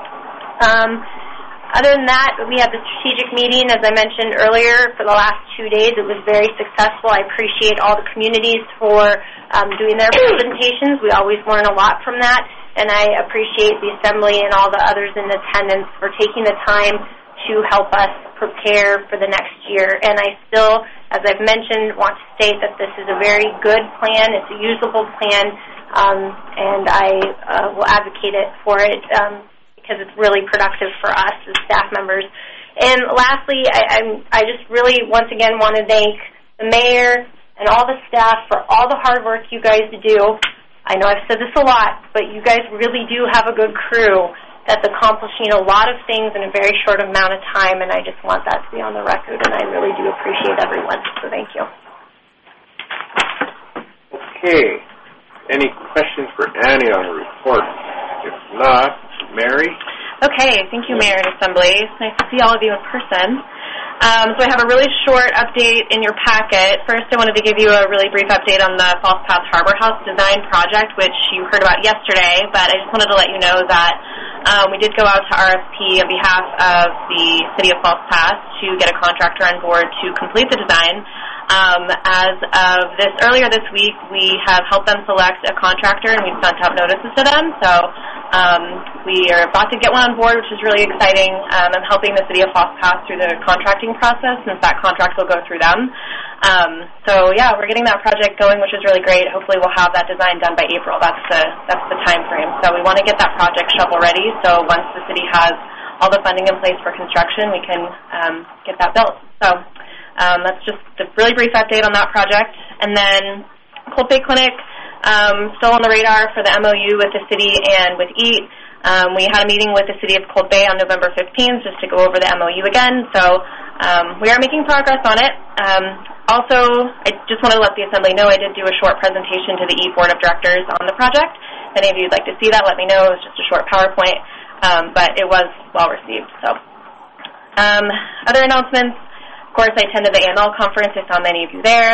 Other than that, we had the strategic meeting, as I mentioned earlier, for the last 2 days. It was very successful. I appreciate all the communities for doing their presentations. We always learn a lot from that. and I appreciate the Assembly and all the others in attendance for taking the time to help us prepare for the next year. And I still, as I've mentioned, want to state that this is a very good plan. It's a usable plan, and I will advocate for it because it's really productive for us as staff members. And lastly, I just really, once again, want to thank the mayor and all the staff for all the hard work you guys do. I know I've said this a lot, but you guys really do have a good crew that's accomplishing a lot of things in a very short amount of time, and I just want that to be on the record, and I really do appreciate everyone. So thank you. Okay. Any questions for Annie on the report? If not, Mary? Okay, thank you, Mayor and Assembly. It's nice to see all of you in person. So I have a really short update in your packet. First, I wanted to give you a really brief update on the Falls Pass Harbor House design project, which you heard about yesterday, but I just wanted to let you know that we did go out to RFP on behalf of the City of Falls Pass to get a contractor on board to complete the design. As of earlier this week, we have helped them select a contractor, and we've sent out notices to them. So we are about to get one on board, which is really exciting. I'm helping the City of Falls Pass through the contracting process, since that contract will go through them. So yeah, we're getting that project going, which is really great. Hopefully, we'll have that design done by April. That's the time frame. So we want to get that project shovel ready. So once the city has all the funding in place for construction, we can get that built. So. That's just a really brief update on that project. And then Cold Bay Clinic, still on the radar for the MOU with the city and with EAT. We had a meeting with the city of Cold Bay on November 15th just to go over the MOU again. So we are making progress on it. Also, I just wanted to let the Assembly know I did do a short presentation to the EAT Board of Directors on the project. If any of you would like to see that, let me know. It was just a short PowerPoint, but it was well received. So other announcements. Of course, I attended the AML conference. I saw many of you there.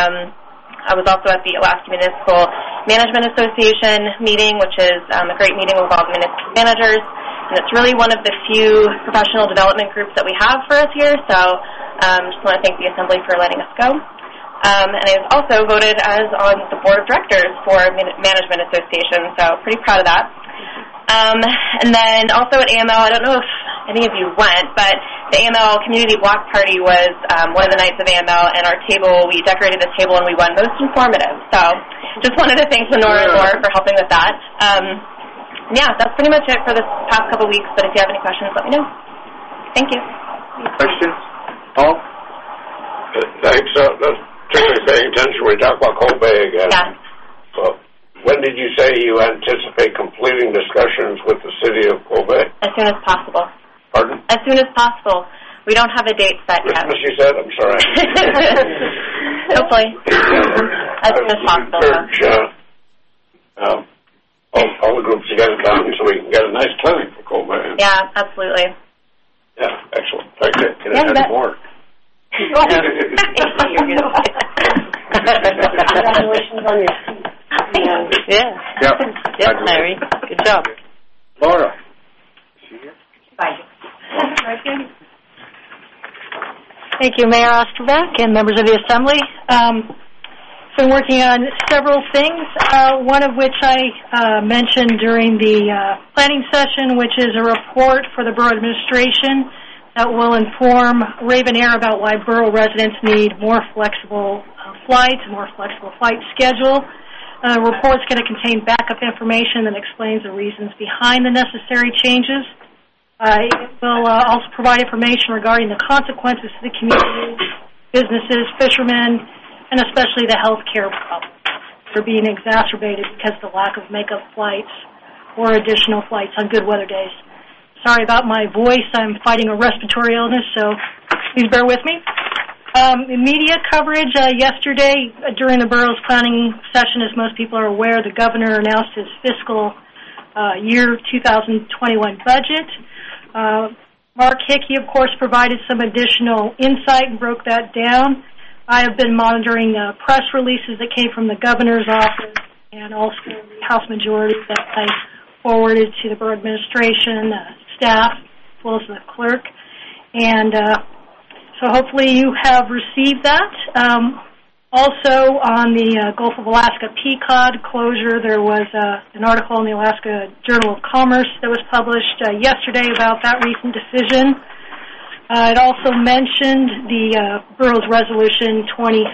I was also at the Alaska Municipal Management Association meeting, which is a great meeting with all the municipal managers. And it's really one of the few professional development groups that we have for us here. So just want to thank the Assembly for letting us go. And I was also voted as on the Board of Directors for Management Association, so pretty proud of that. And then also at AML, I don't know if any of you went, but the AML Community Block Party was one of the nights of AML, and we decorated the table, and we won Most Informative. So just wanted to thank Lenore and Laura for helping with that. Yeah, that's pretty much it for this past couple weeks, but if you have any questions, let me know. Thank you. Questions? Paul? Thanks. Particularly paying attention when we talk about Cold Bay again. Yeah. So, when did you say you anticipate completing discussions with the city of Cold Bay? As soon as possible. Pardon? As soon as possible. We don't have a date set yet. Christmas, you said? I'm sorry. Hopefully. As soon as possible. Encourage all the groups to get it done so we can get a nice clinic for Cold Bay. Yeah, absolutely. Yeah, excellent. Thank you. Can I have more? Congratulations on your seat. Yeah. Yep. Yep, Mary. Good job. Laura? Is she here? Bye. Thank you, Mayor Osterbeck and members of the Assembly. Been working on several things, one of which I mentioned during the planning session, which is a report for the borough administration that will inform Raven Air about why borough residents need more flexible flights, a more flexible flight schedule. The report's going to contain backup information that explains the reasons behind the necessary changes. It will also provide information regarding the consequences to the community, businesses, fishermen, and especially the health care problems that are being exacerbated because of the lack of makeup flights or additional flights on good weather days. Sorry about my voice. I'm fighting a respiratory illness, so please bear with me. Media coverage yesterday during the borough's planning session, as most people are aware, the governor announced his fiscal year 2021 budget. Mark Hickey, of course, provided some additional insight and broke that down. I have been monitoring press releases that came from the governor's office and also the House majority that I forwarded to the borough administration, staff, as well as the clerk. And so hopefully you have received that. Also, on the Gulf of Alaska Pequod closure, there was an article in the Alaska Journal of Commerce that was published yesterday about that recent decision. It also mentioned the Borough's Resolution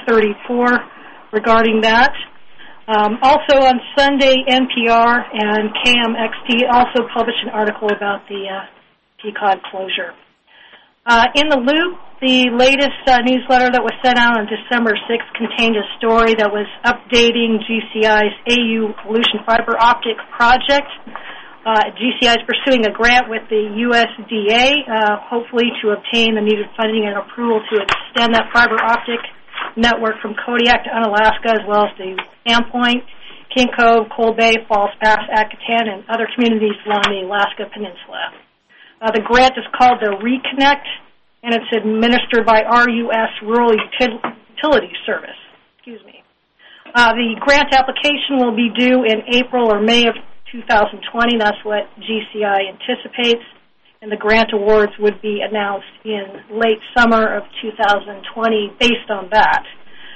2034 regarding that. Also on Sunday, NPR and KMXT also published an article about the Pequod closure. In the Loop, the latest newsletter that was sent out on December 6th contained a story that was updating GCI's AU Aleutian Fiber Optic project. GCI is pursuing a grant with the USDA, hopefully to obtain the needed funding and approval to extend that fiber optic network from Kodiak to Unalaska, as well as to Sandpoint, King Cove, Cold Bay, Falls Pass, Atchison, and other communities along the Alaska Peninsula. The grant is called the Reconnect, and it's administered by RUS Rural Utility Service. The grant application will be due in April or May of 2020. That's what GCI anticipates, and the grant awards would be announced in late summer of 2020 based on that.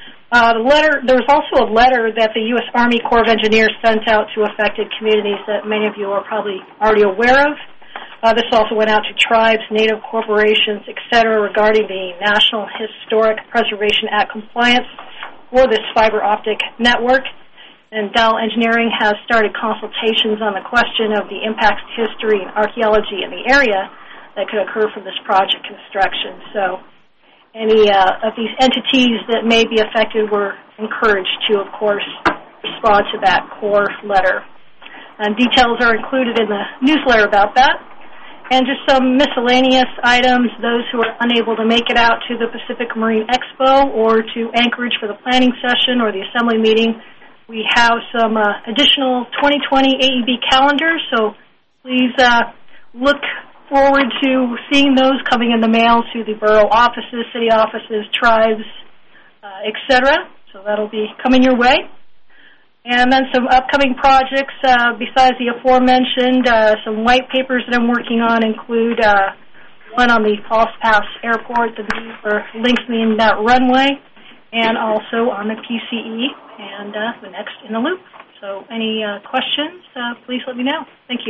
There was also a letter that the U.S. Army Corps of Engineers sent out to affected communities that many of you are probably already aware of. This also went out to tribes, native corporations, etc., regarding the National Historic Preservation Act compliance for this fiber optic network. And Dow Engineering has started consultations on the question of the impacts to history and archaeology in the area that could occur from this project construction. So any of these entities that may be affected were encouraged to, of course, respond to that Corps letter. And details are included in the newsletter about that. And just some miscellaneous items, those who are unable to make it out to the Pacific Marine Expo or to Anchorage for the planning session or the assembly meeting, we have some additional 2020 AEB calendars, so please look forward to seeing those coming in the mail to the borough offices, city offices, tribes, etc. So that'll be coming your way. And then some upcoming projects besides the aforementioned. Some white papers that I'm working on include one on the Falls Pass Airport, the need for lengthening that runway, and also on the PCE and the next in the loop. So any questions, please let me know. Thank you.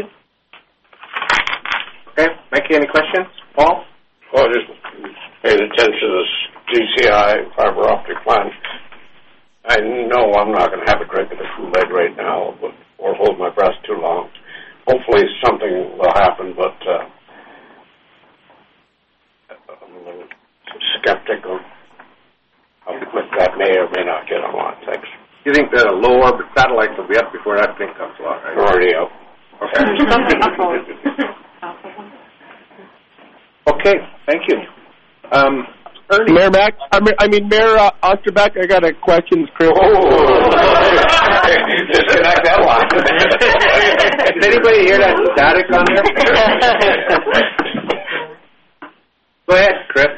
Okay, Mikey, any questions? Paul? Well, just paying attention to this GCI fiber optic plan. I know I'm not going to have a drink of the Kool-Aid right now or hold my breath too long. Hopefully something will happen, but I'm a little skeptical how quick that may or may not get online. Thanks. You think the low orbit satellites will be up before that thing comes along, right? They're already out. Okay, thank you. Ernie. Mayor Osterbeck, I got a question, Chris. Disconnect that line. Is anybody hear that static on there? Go ahead, Chris.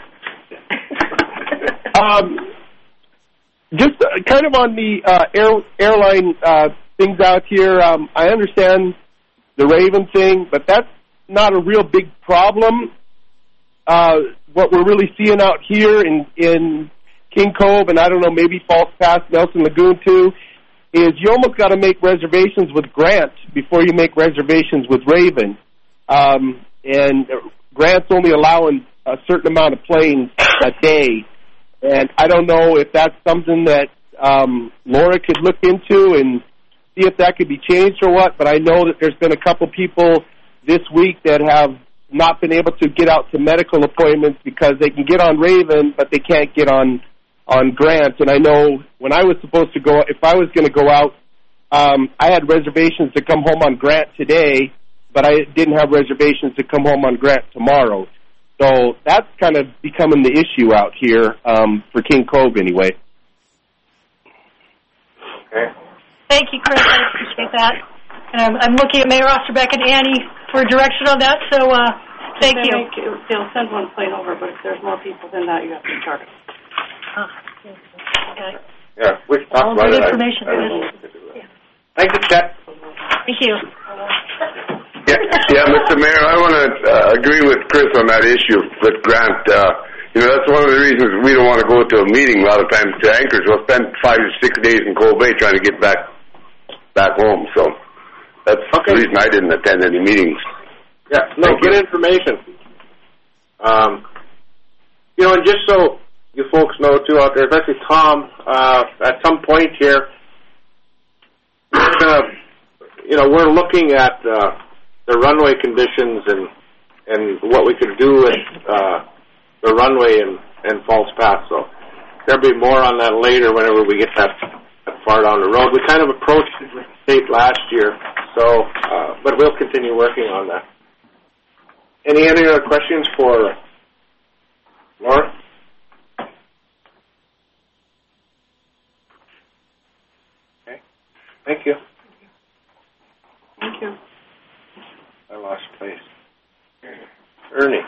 Just kind of on the airline things out here, I understand the Raven thing, but that's not a real big problem. What we're really seeing out here in King Cove, and I don't know, maybe Falls Pass, Nelson Lagoon too, is you almost got to make reservations with Grant before you make reservations with Raven. And Grant's only allowing a certain amount of planes a day. And I don't know if that's something that Laura could look into and see if that could be changed or what, but I know that there's been a couple people this week that have not been able to get out to medical appointments because they can get on Raven, but they can't get on Grant. And I know when I was supposed to go, if I was going to go out, I had reservations to come home on Grant today, but I didn't have reservations to come home on Grant tomorrow. So that's kind of becoming the issue out here for King Cove anyway. Okay. Thank you, Chris. I appreciate that. And I'm looking at Mayor Osterbeck and Annie for direction on that, so thank you. They'll send one plane over, but if there's more people than that, you have to charge it. Okay. Yeah, we've talked about it. Information. Thank you, Chet. Thank you. Yeah, Mr. Mayor, I want to agree with Chris on that issue with Grant. That's one of the reasons we don't want to go to a meeting a lot of times to anchors. We'll spend 5 to 6 days in Cold Bay trying to get back home. So that's the reason I didn't attend any meetings. Yeah, good information. And just so you folks know, too, out there, especially Tom, at some point here, we're looking at the runway conditions and what we could do with the runway in Falls Pass. So there'll be more on that later whenever we get that far down the road. We kind of approached it with the state last year, so but we'll continue working on that. Any other questions for Laura? Okay. Thank you. Thank you. I lost place. Ernie.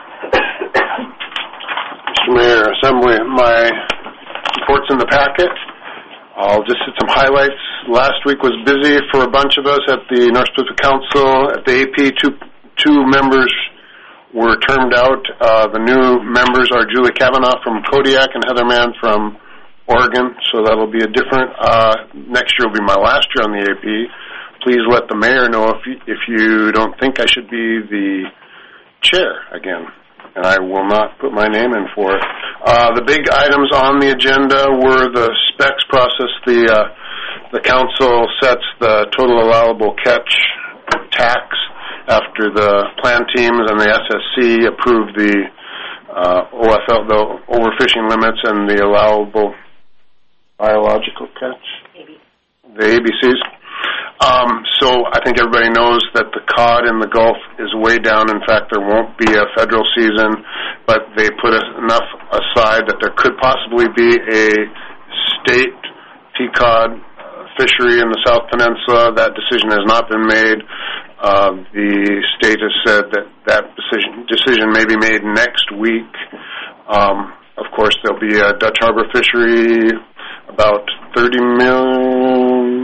Mr. Mayor, Assembly, my report's in the packet. I'll just hit some highlights. Last week was busy for a bunch of us at the North Pacific Council. At the AP, two members were termed out. The new members are Julie Kavanaugh from Kodiak and Heather Mann from Oregon, so that'll be a different. Next year will be my last year on the AP. Please let the mayor know if you don't think I should be the chair again, and I will not put my name in for it. The big items on the agenda were the specs process. The council sets the total allowable catch tax after the plan teams and the SSC approved the OFL, the overfishing limits and the allowable biological catch, the ABCs. So I think everybody knows that the cod in the Gulf is way down. In fact, there won't be a federal season, but they put enough aside that there could possibly be a state peacock fishery in the South Peninsula. That decision has not been made. The state has said that decision may be made next week. Of course, there'll be a Dutch Harbor fishery, about 31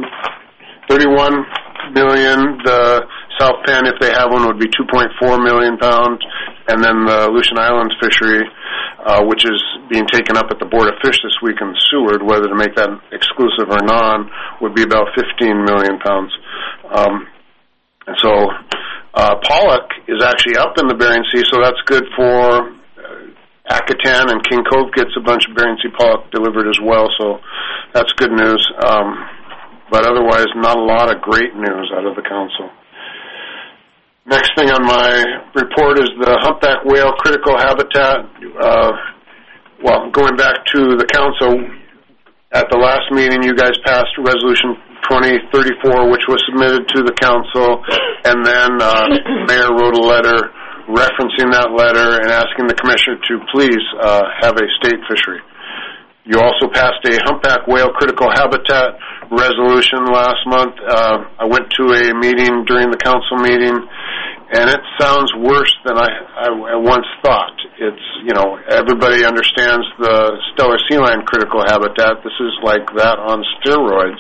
million. The South Penn, if they have one, would be 2.4 million pounds. And then the Aleutian Islands fishery, which is being taken up at the Board of Fish this week in Seward, whether to make that exclusive or non, would be about 15 million pounds. And so pollock is actually up in the Bering Sea, so that's good for Akitan, and King Cove gets a bunch of Bering Sea pollock delivered as well, so that's good news. But otherwise, not a lot of great news out of the council. Next thing on my report is the humpback whale critical habitat. Going back to the council, at the last meeting, you guys passed Resolution 2034, which was submitted to the council, and then the mayor wrote a letter referencing that letter and asking the commissioner to please have a state fishery. You also passed a humpback whale critical habitat resolution last month. I went to a meeting during the council meeting, and it sounds worse than I once thought. It's, everybody understands the Steller sea lion critical habitat. This is like that on steroids.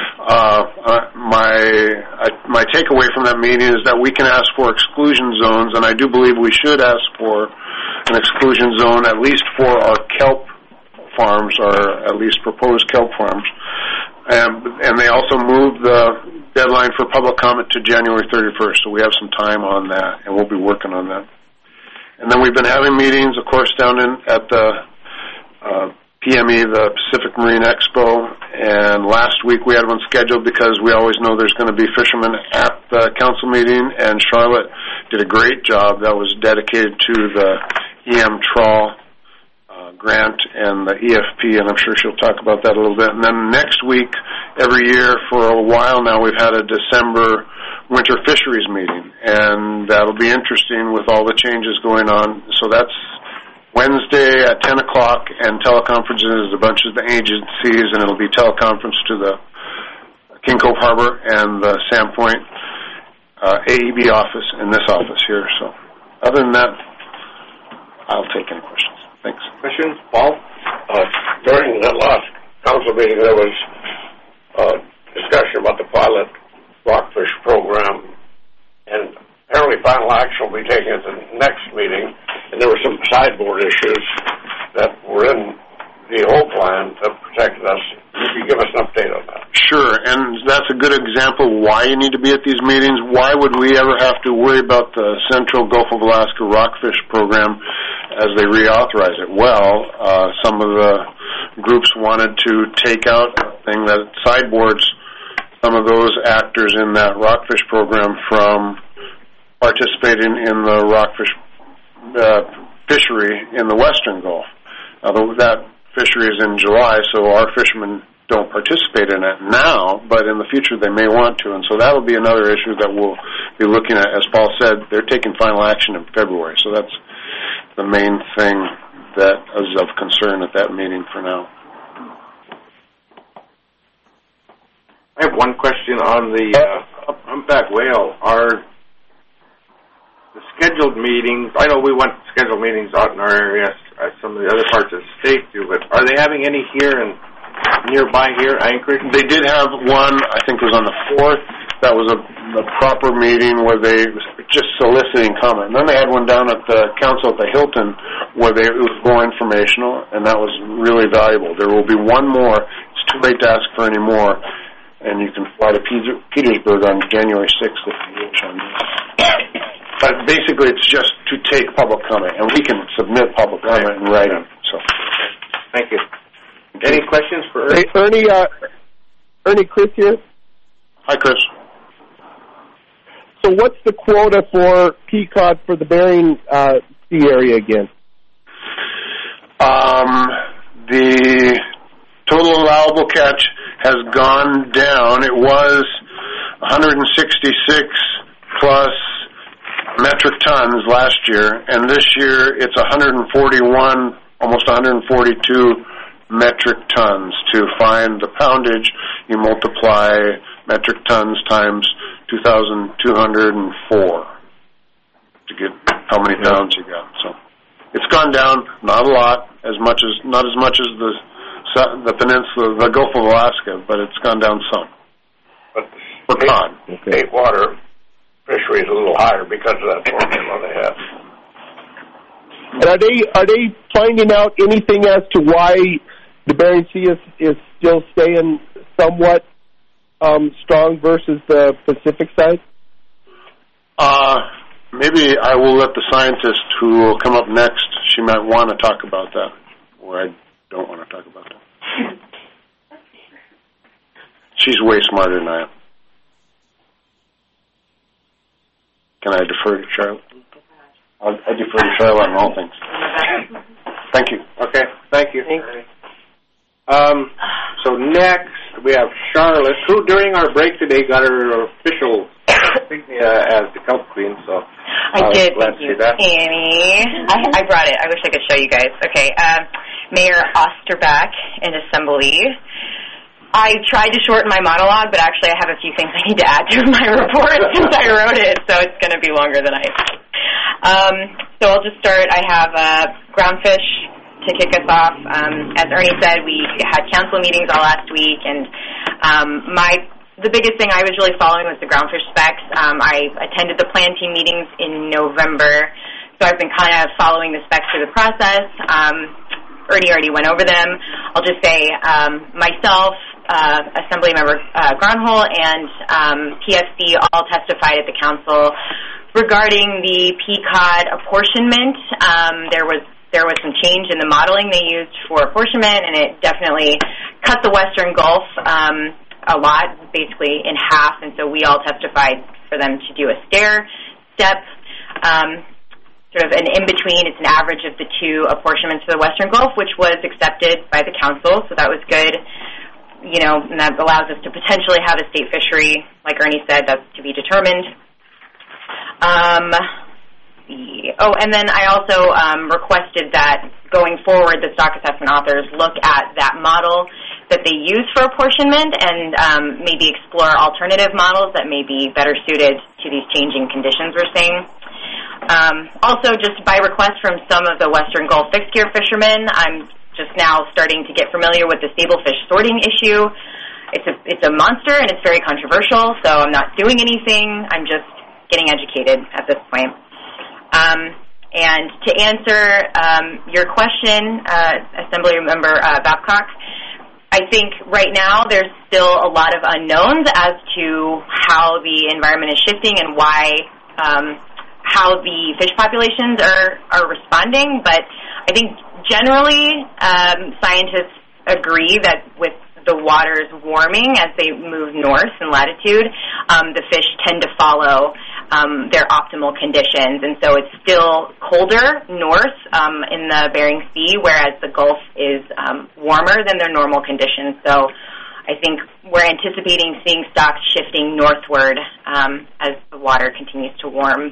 My takeaway from that meeting is that we can ask for exclusion zones, and I do believe we should ask for an exclusion zone at least for our kelp farms, or at least proposed kelp farms. And they also moved the deadline for public comment to January 31st, so we have some time on that, and we'll be working on that. And then we've been having meetings, of course, down at the PME, the Pacific Marine Expo, and last week we had one scheduled because we always know there's going to be fishermen at the council meeting, and Charlotte did a great job. That was dedicated to the EM trawl grant and the EFP, and I'm sure she'll talk about that a little bit. And then next week, every year for a while now, we've had a December winter fisheries meeting, and that'll be interesting with all the changes going on. So that's Wednesday at 10 o'clock, and teleconferences, a bunch of the agencies, and it'll be teleconference to the King Cove Harbor and the Sandpoint AEB office in this office here. So other than that, I'll take any questions. Thanks. Questions? Paul? During the last council meeting, there was discussion about the pilot rockfish program, and apparently final action will be taken at the next meeting, and there were some sideboard issues. that were in the old plan that protected us. If you give us an update on that. Sure, and that's a good example why you need to be at these meetings. Why would we ever have to worry about the Central Gulf of Alaska Rockfish Program as they reauthorize it? Well, some of the groups wanted to take out a thing that sideboards some of those actors in that rockfish program from participating in the rockfish fishery in the Western Gulf. That fishery is in July, so our fishermen don't participate in it now, but in the future they may want to, and so that will be another issue that we'll be looking at. As Paul said, they're taking final action in February, so that's the main thing that is of concern at that meeting for now. I have one question on the humpback whale. Are the scheduled meetings, I know we want scheduled meetings out in our area, some of the other parts of the state do, but are they having any here in nearby here, Anchorage? They did have one, I think it was on the 4th. That was a proper meeting where they were just soliciting comment. And then they had one down at the council at the Hilton where it was more informational, and that was really valuable. There will be one more. It's too late to ask for any more. And you can fly to Petersburg on January 6th if you wish on that. But basically, it's just to take public comment, and we can submit public comment in writing. So, thank you. Any questions for Ernie? Hey, Ernie, Chris here. Hi, Chris. So what's the quota for peacock for the Bering Sea area again? The total allowable catch has gone down. It was 166 plus metric tons last year, and this year it's 141, almost 142 metric tons. To find the poundage, you multiply metric tons times 2,204 to get how many pounds you got. So it's gone down, not a lot, not as much as the peninsula, the Gulf of Alaska, but it's gone down some. But the state water fishery is a little higher because of that formula they have. And are they finding out anything as to why the Bering Sea is still staying somewhat strong versus the Pacific side? Maybe I will let the scientist who will come up next, she might want to talk about that, or I don't want to talk about that. She's way smarter than I am. Can I defer to Charlotte? I defer to Charlotte on all things. Thank you. Okay, thank you. So next, we have Charlotte, who during our break today got her official insignia as the Kelp Queen, so I did, thank you, Annie. I brought it. I wish I could show you guys. Okay, Mayor Osterbeck in Assembly. I tried to shorten my monologue, but actually I have a few things I need to add to my report since I wrote it, so it's going to be longer than I thought. So I'll just start. I have groundfish to kick us off. As Ernie said, we had council meetings all last week, and the biggest thing I was really following was the groundfish specs. I attended the plan team meetings in November, so I've been kind of following the specs through the process. Ernie already went over them. I'll just say myself, Assemblymember Gronholm, and PFC all testified at the council regarding the PCOD apportionment. There was some change in the modeling they used for apportionment, and it definitely cut the Western Gulf a lot, basically in half, and so we all testified for them to do a stair step, sort of an in-between. It's an average of the two apportionments for the Western Gulf, which was accepted by the council, so that was good. You know, and that allows us to potentially have a state fishery. Like Ernie said, that's to be determined. And then I also requested that going forward, the stock assessment authors look at that model that they use for apportionment and maybe explore alternative models that may be better suited to these changing conditions we're seeing. Also, just by request from some of the Western Gulf fixed gear fishermen, I'm just now starting to get familiar with the stablefish sorting issue. It's a monster and it's very controversial, so I'm not doing anything. I'm just getting educated at this point. And to answer your question, Assembly Member Babcock, I think right now there's still a lot of unknowns as to how the environment is shifting and why, how the fish populations are responding. But I think generally scientists agree that with the waters warming as they move north in latitude, the fish tend to follow their optimal conditions. And so it's still colder north in the Bering Sea, whereas the Gulf is warmer than their normal conditions. So I think we're anticipating seeing stocks shifting northward as the water continues to warm.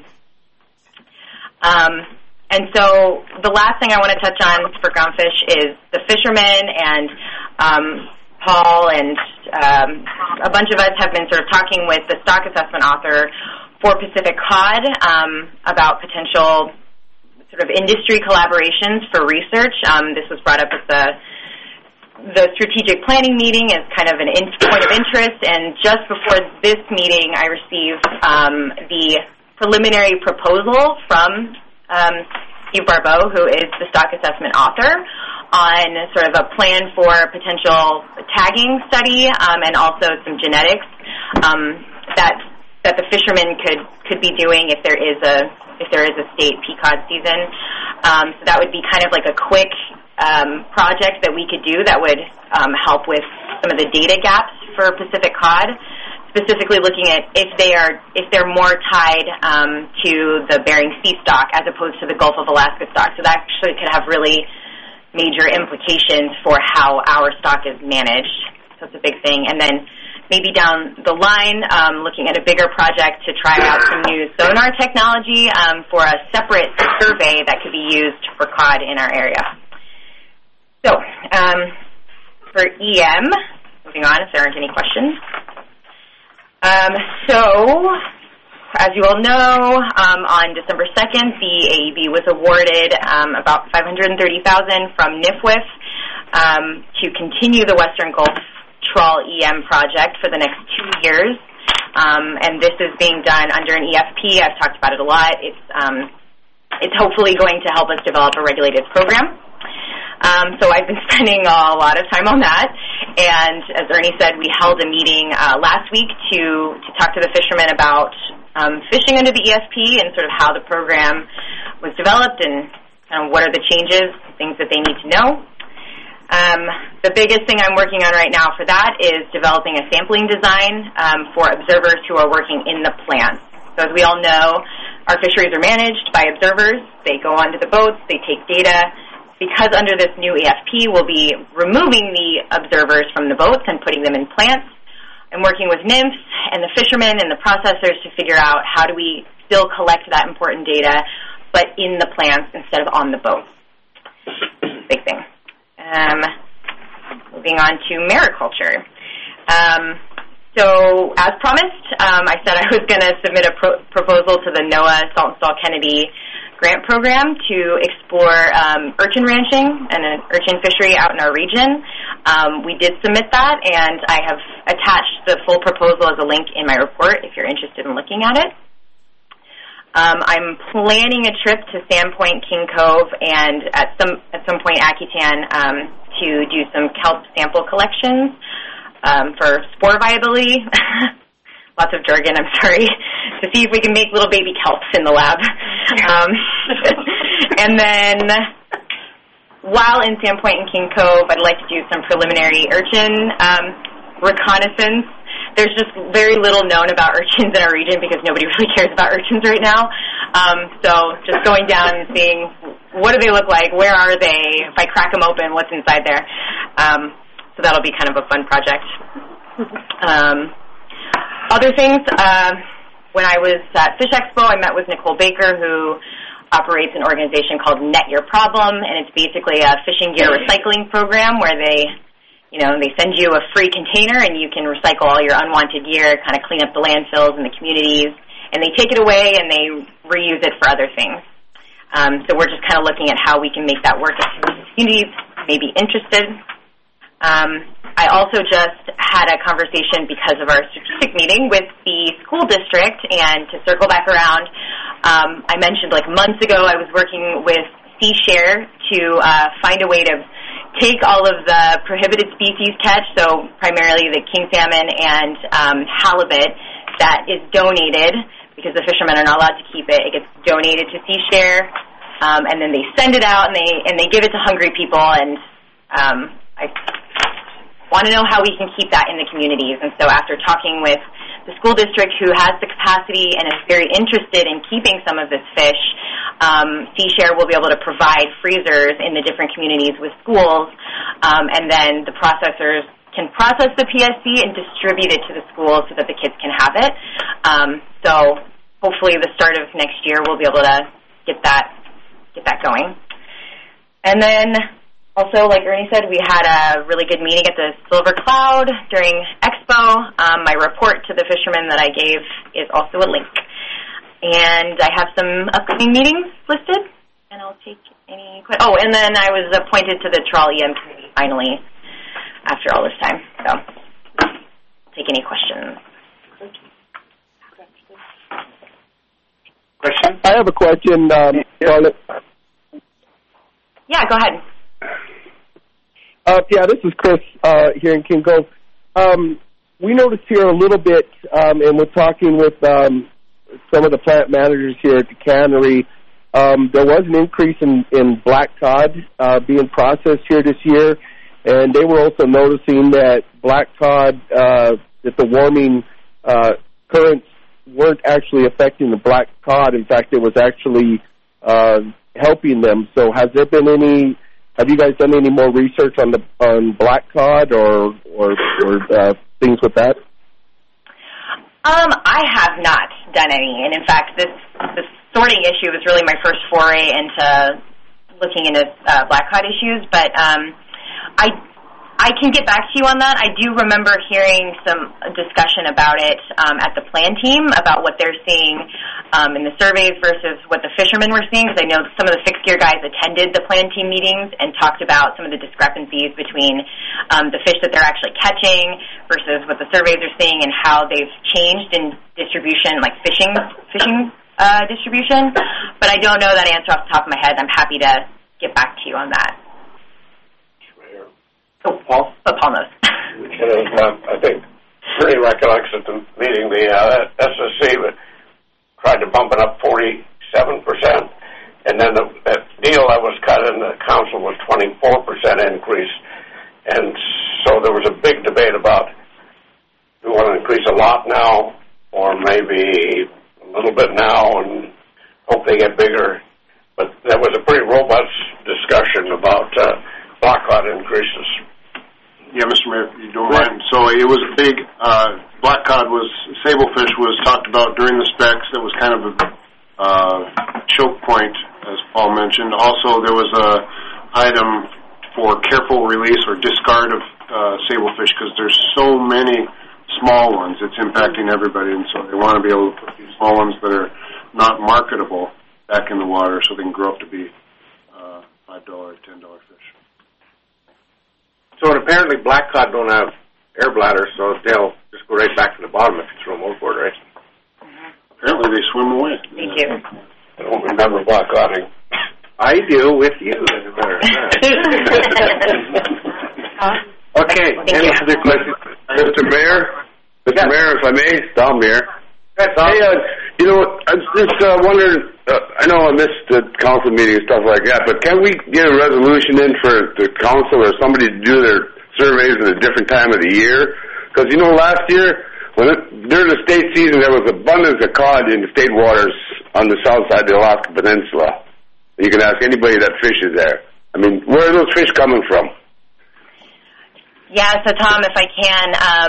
And so the last thing I want to touch on for groundfish is the fishermen, and Paul and a bunch of us have been sort of talking with the stock assessment author for Pacific Cod about potential sort of industry collaborations for research. This was brought up at the strategic planning meeting as kind of an point of interest, and just before this meeting I received the preliminary proposal from Steve Barbeau, who is the stock assessment author, on sort of a plan for potential tagging study and also some genetics that the fishermen could be doing if there is a state peacock season. So that would be kind of like a quick project that we could do that would help with some of the data gaps for Pacific cod, specifically looking at if they're more tied to the Bering Sea stock as opposed to the Gulf of Alaska stock. So that actually could have really major implications for how our stock is managed. So it's a big thing. And then maybe down the line, looking at a bigger project to try out some new sonar technology for a separate survey that could be used for cod in our area. So for EM, moving on if there aren't any questions. So, as you all know, on December 2nd, the AEB was awarded about $530,000 from NIFWIF to continue the Western Gulf Trawl EM project for the next 2 years. And this is being done under an EFP. I've talked about it a lot. It's hopefully going to help us develop a regulated program. So I've been spending a lot of time on that. And as Ernie said, we held a meeting last week to talk to the fishermen about fishing under the ESP and sort of how the program was developed and what are the changes, things that they need to know. The biggest thing I'm working on right now for that is developing a sampling design for observers who are working in the plant. So as we all know, our fisheries are managed by observers. They go onto the boats, they take data. Because under this new EFP, we'll be removing the observers from the boats and putting them in plants. I'm working with nymphs and the fishermen and the processors to figure out how do we still collect that important data, but in the plants instead of on the boat. Big thing. Moving on to mariculture. So, as promised, I said I was going to submit a proposal to the NOAA Saltonstall Kennedy grant program to explore urchin ranching and an urchin fishery out in our region. We did submit that, and I have attached the full proposal as a link in my report if you're interested in looking at it. I'm planning a trip to Sandpoint, King Cove, and at some point Akutan to do some kelp sample collections for spore viability. Lots of jargon, I'm sorry, to see if we can make little baby kelps in the lab. And then while in Sandpoint and King Cove, I'd like to do some preliminary urchin reconnaissance. There's just very little known about urchins in our region because nobody really cares about urchins right now. So just going down and seeing what do they look like, where are they, if I crack them open, what's inside there. So that'll be kind of a fun project. Other things, when I was at Fish Expo, I met with Nicole Baker, who operates an organization called Net Your Problem, and it's basically a fishing gear recycling program where they send you a free container and you can recycle all your unwanted gear, kind of clean up the landfills and the communities, and they take it away and they reuse it for other things. So we're just kind of looking at how we can make that work if communities may be interested. I also just had a conversation because of our strategic meeting with the school district, and to circle back around, I mentioned like months ago I was working with SeaShare to find a way to take all of the prohibited species catch, so primarily the king salmon and halibut, that is donated because the fishermen are not allowed to keep it. It gets donated to SeaShare, and then they send it out and they give it to hungry people, and I want to know how we can keep that in the communities. And so after talking with the school district, who has the capacity and is very interested in keeping some of this fish, SeaShare will be able to provide freezers in the different communities with schools, and then the processors can process the PSC and distribute it to the schools so that the kids can have it. So hopefully the start of next year we'll be able to get that going. And then also, like Ernie said, we had a really good meeting at the Silver Cloud during Expo. My report to the fishermen that I gave is also a link. And I have some upcoming meetings listed, and I'll take any questions. Oh, and then I was appointed to the Trawl EM committee finally after all this time. So I'll take any questions. Question? I have a question, Charlotte. Yeah, go ahead. Yeah, this is Chris here in King Cove. We noticed here a little bit, and we're talking with some of the plant managers here at the cannery. There was an increase in black cod being processed here this year, and they were also noticing that black cod, that the warming currents weren't actually affecting the black cod. In fact, it was actually helping them. So have you guys done any more research on black cod or things with that? I have not done any, and in fact, this sorting issue was really my first foray into looking into black cod issues. But I can get back to you on that. I do remember hearing some discussion about it at the plan team about what they're seeing in the surveys versus what the fishermen were seeing, because I know some of the fixed gear guys attended the plan team meetings and talked about some of the discrepancies between the fish that they're actually catching versus what the surveys are seeing and how they've changed in distribution, like fishing distribution. But I don't know that answer off the top of my head. I'm happy to get back to you on that. Oh, Paul? But Paul knows. I think Ernie recollects at the meeting, the SSC tried to bump it up 47%, and then that deal that was cut in the council was 24% increase. And so there was a big debate about, do we want to increase a lot now or maybe a little bit now and hope they get bigger. But there was a pretty robust discussion about black cod increases. Yeah, Mr. Mayor, if you don't mind. So it was a big, black cod sablefish was talked about during the specs. That was kind of a choke point, as Paul mentioned. Also, there was a item for careful release or discard of sablefish because there's so many small ones. It's impacting everybody, and so they want to be able to put these small ones that are not marketable back in the water so they can grow up to be $5, $10 fish. So apparently black cod don't have air bladders, so they'll just go right back to the bottom if you throw them overboard, right? Apparently they swim away. Thank you. I don't remember black codding. I do with you, as a matter of fact. Okay, any other questions? Mr. Mayor, if I may, Tom here. Hey, I was just wondering, I know I missed the council meeting and stuff like that, but can we get a resolution in for the council or somebody to do their surveys at a different time of the year? Because, last year, during the state season, there was abundance of cod in the state waters on the south side of the Alaska Peninsula. You can ask anybody that fishes there. I mean, where are those fish coming from? Yeah, so Tom, if I can,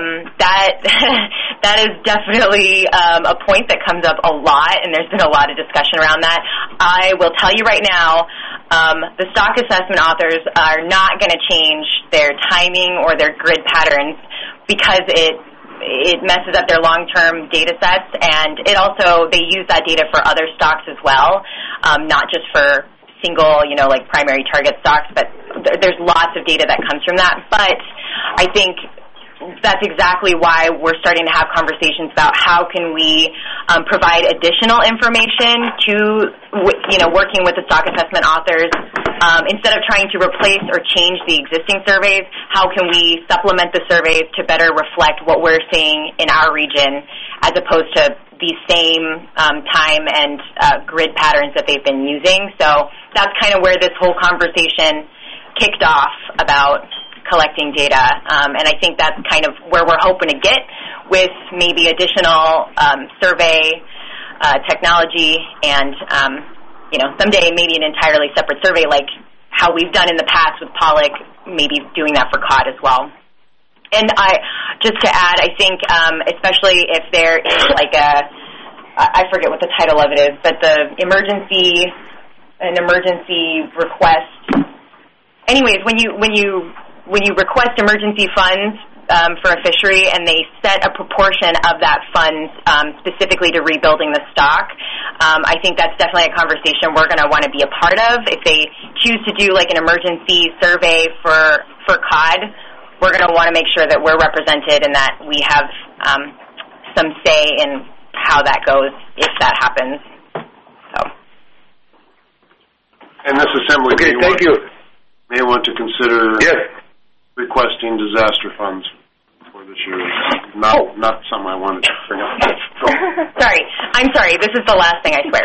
that is definitely a point that comes up a lot, and there's been a lot of discussion around that. I will tell you right now, the stock assessment authors are not going to change their timing or their grid patterns because it messes up their long-term data sets, and it also, they use that data for other stocks as well, not just for single, like primary target stocks, but there's lots of data that comes from that. But I think that's exactly why we're starting to have conversations about how can we provide additional information to, working with the stock assessment authors. Instead of trying to replace or change the existing surveys, how can we supplement the surveys to better reflect what we're seeing in our region as opposed to the same time and grid patterns that they've been using. So that's kind of where this whole conversation kicked off about collecting data, and I think that's kind of where we're hoping to get with maybe additional survey technology and, someday maybe an entirely separate survey like how we've done in the past with Pollock, maybe doing that for COD as well. And just to add, I think especially if there is like I forget what the title of it is, but an emergency request. Anyways, when you request emergency funds for a fishery and they set a proportion of that funds specifically to rebuilding the stock, I think that's definitely a conversation we're going to want to be a part of. If they choose to do like an emergency survey for cod, we're going to want to make sure that we're represented and that we have some say in how that goes if that happens. So. And this assembly may want to consider requesting disaster funds for this year. Not something I wanted to bring up. I'm sorry. This is the last thing, I swear.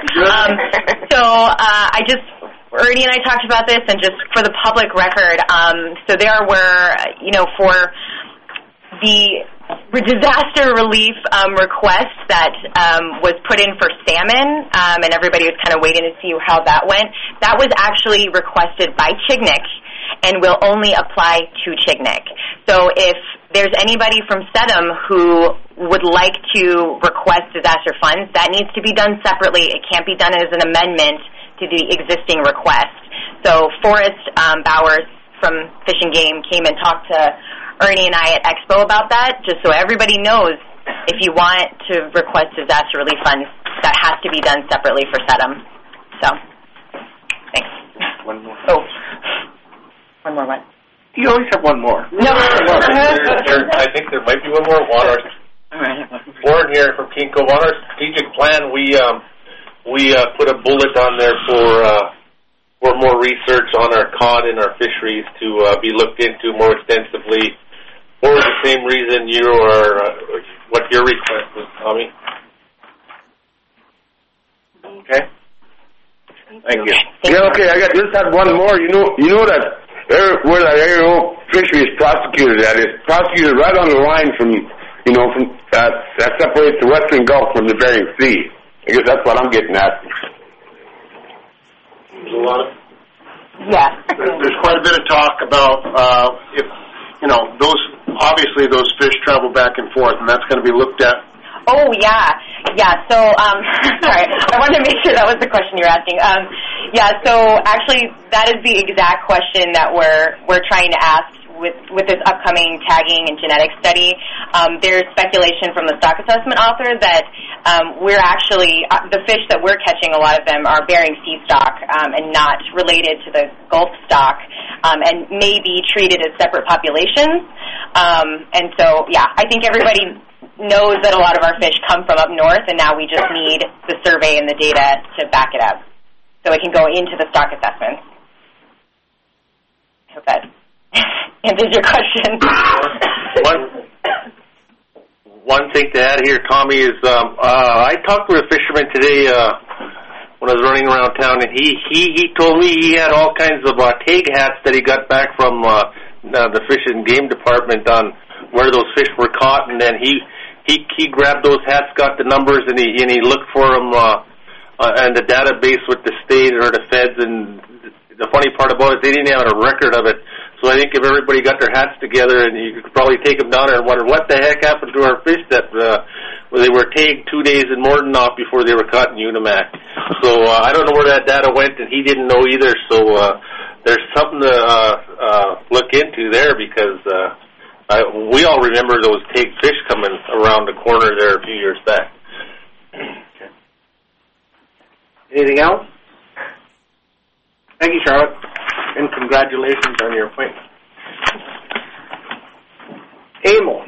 Ernie and I talked about this, and just for the public record, so there were, for the disaster relief request that was put in for salmon, and everybody was kind of waiting to see how that went. That was actually requested by Chignik and will only apply to Chignik. So if there's anybody from SEDM who would like to request disaster funds, that needs to be done separately. It can't be done as an amendment to the existing request. So Forrest Bowers from Fish and Game came and talked to Ernie and I at Expo about that, just so everybody knows if you want to request disaster relief funds, that has to be done separately for SEDM. So, thanks. One more. Oh. One more what? You always have one more. No. I think there might be one more. Warren here from Kinko. On our strategic plan, we put a bullet on there for more research on our cod and our fisheries to be looked into more extensively for the same reason what your request was, Tommy. Okay. Thank you. Yeah, okay, I just had one more. You know that where that Ariel fishery is prosecuted at, it's prosecuted right on the line from that separates the Western Gulf from the Bering Sea. I guess that's what I'm getting at. There's a lot of... Yeah. There's quite a bit of talk about if, those fish travel back and forth, and that's going to be looked at. Oh, yeah. Yeah, so, sorry, I wanted to make sure that was the question you were asking. So actually that is the exact question that we're trying to ask with this upcoming tagging and genetic study. There's speculation from the stock assessment author that we're actually, the fish that we're catching, a lot of them are Bering Sea stock and not related to the Gulf stock and may be treated as separate populations. And so, I think everybody knows that a lot of our fish come from up north, and now we just need the survey and the data to back it up so it can go into the stock assessments. I hope that answers your question. One thing to add here, Tommy, is I talked to a fisherman today when I was running around town, and he told me he had all kinds of tag hats that he got back from the Fish and Game Department on where those fish were caught, and then he grabbed those hats, got the numbers, and he looked for them and the database with the state or the feds. And the funny part about it, they didn't have a record of it. So I think if everybody got their hats together, and you could probably take them down there and wonder what the heck happened to our fish that they were tagged 2 days in Mordenhoff before they were caught in Unimac. So I don't know where that data went, and he didn't know either. So there's something to look into there, because we all remember those tagged fish coming around the corner there a few years back. Okay. Anything else? Thank you, Charlotte. and congratulations on your appointment. Emil.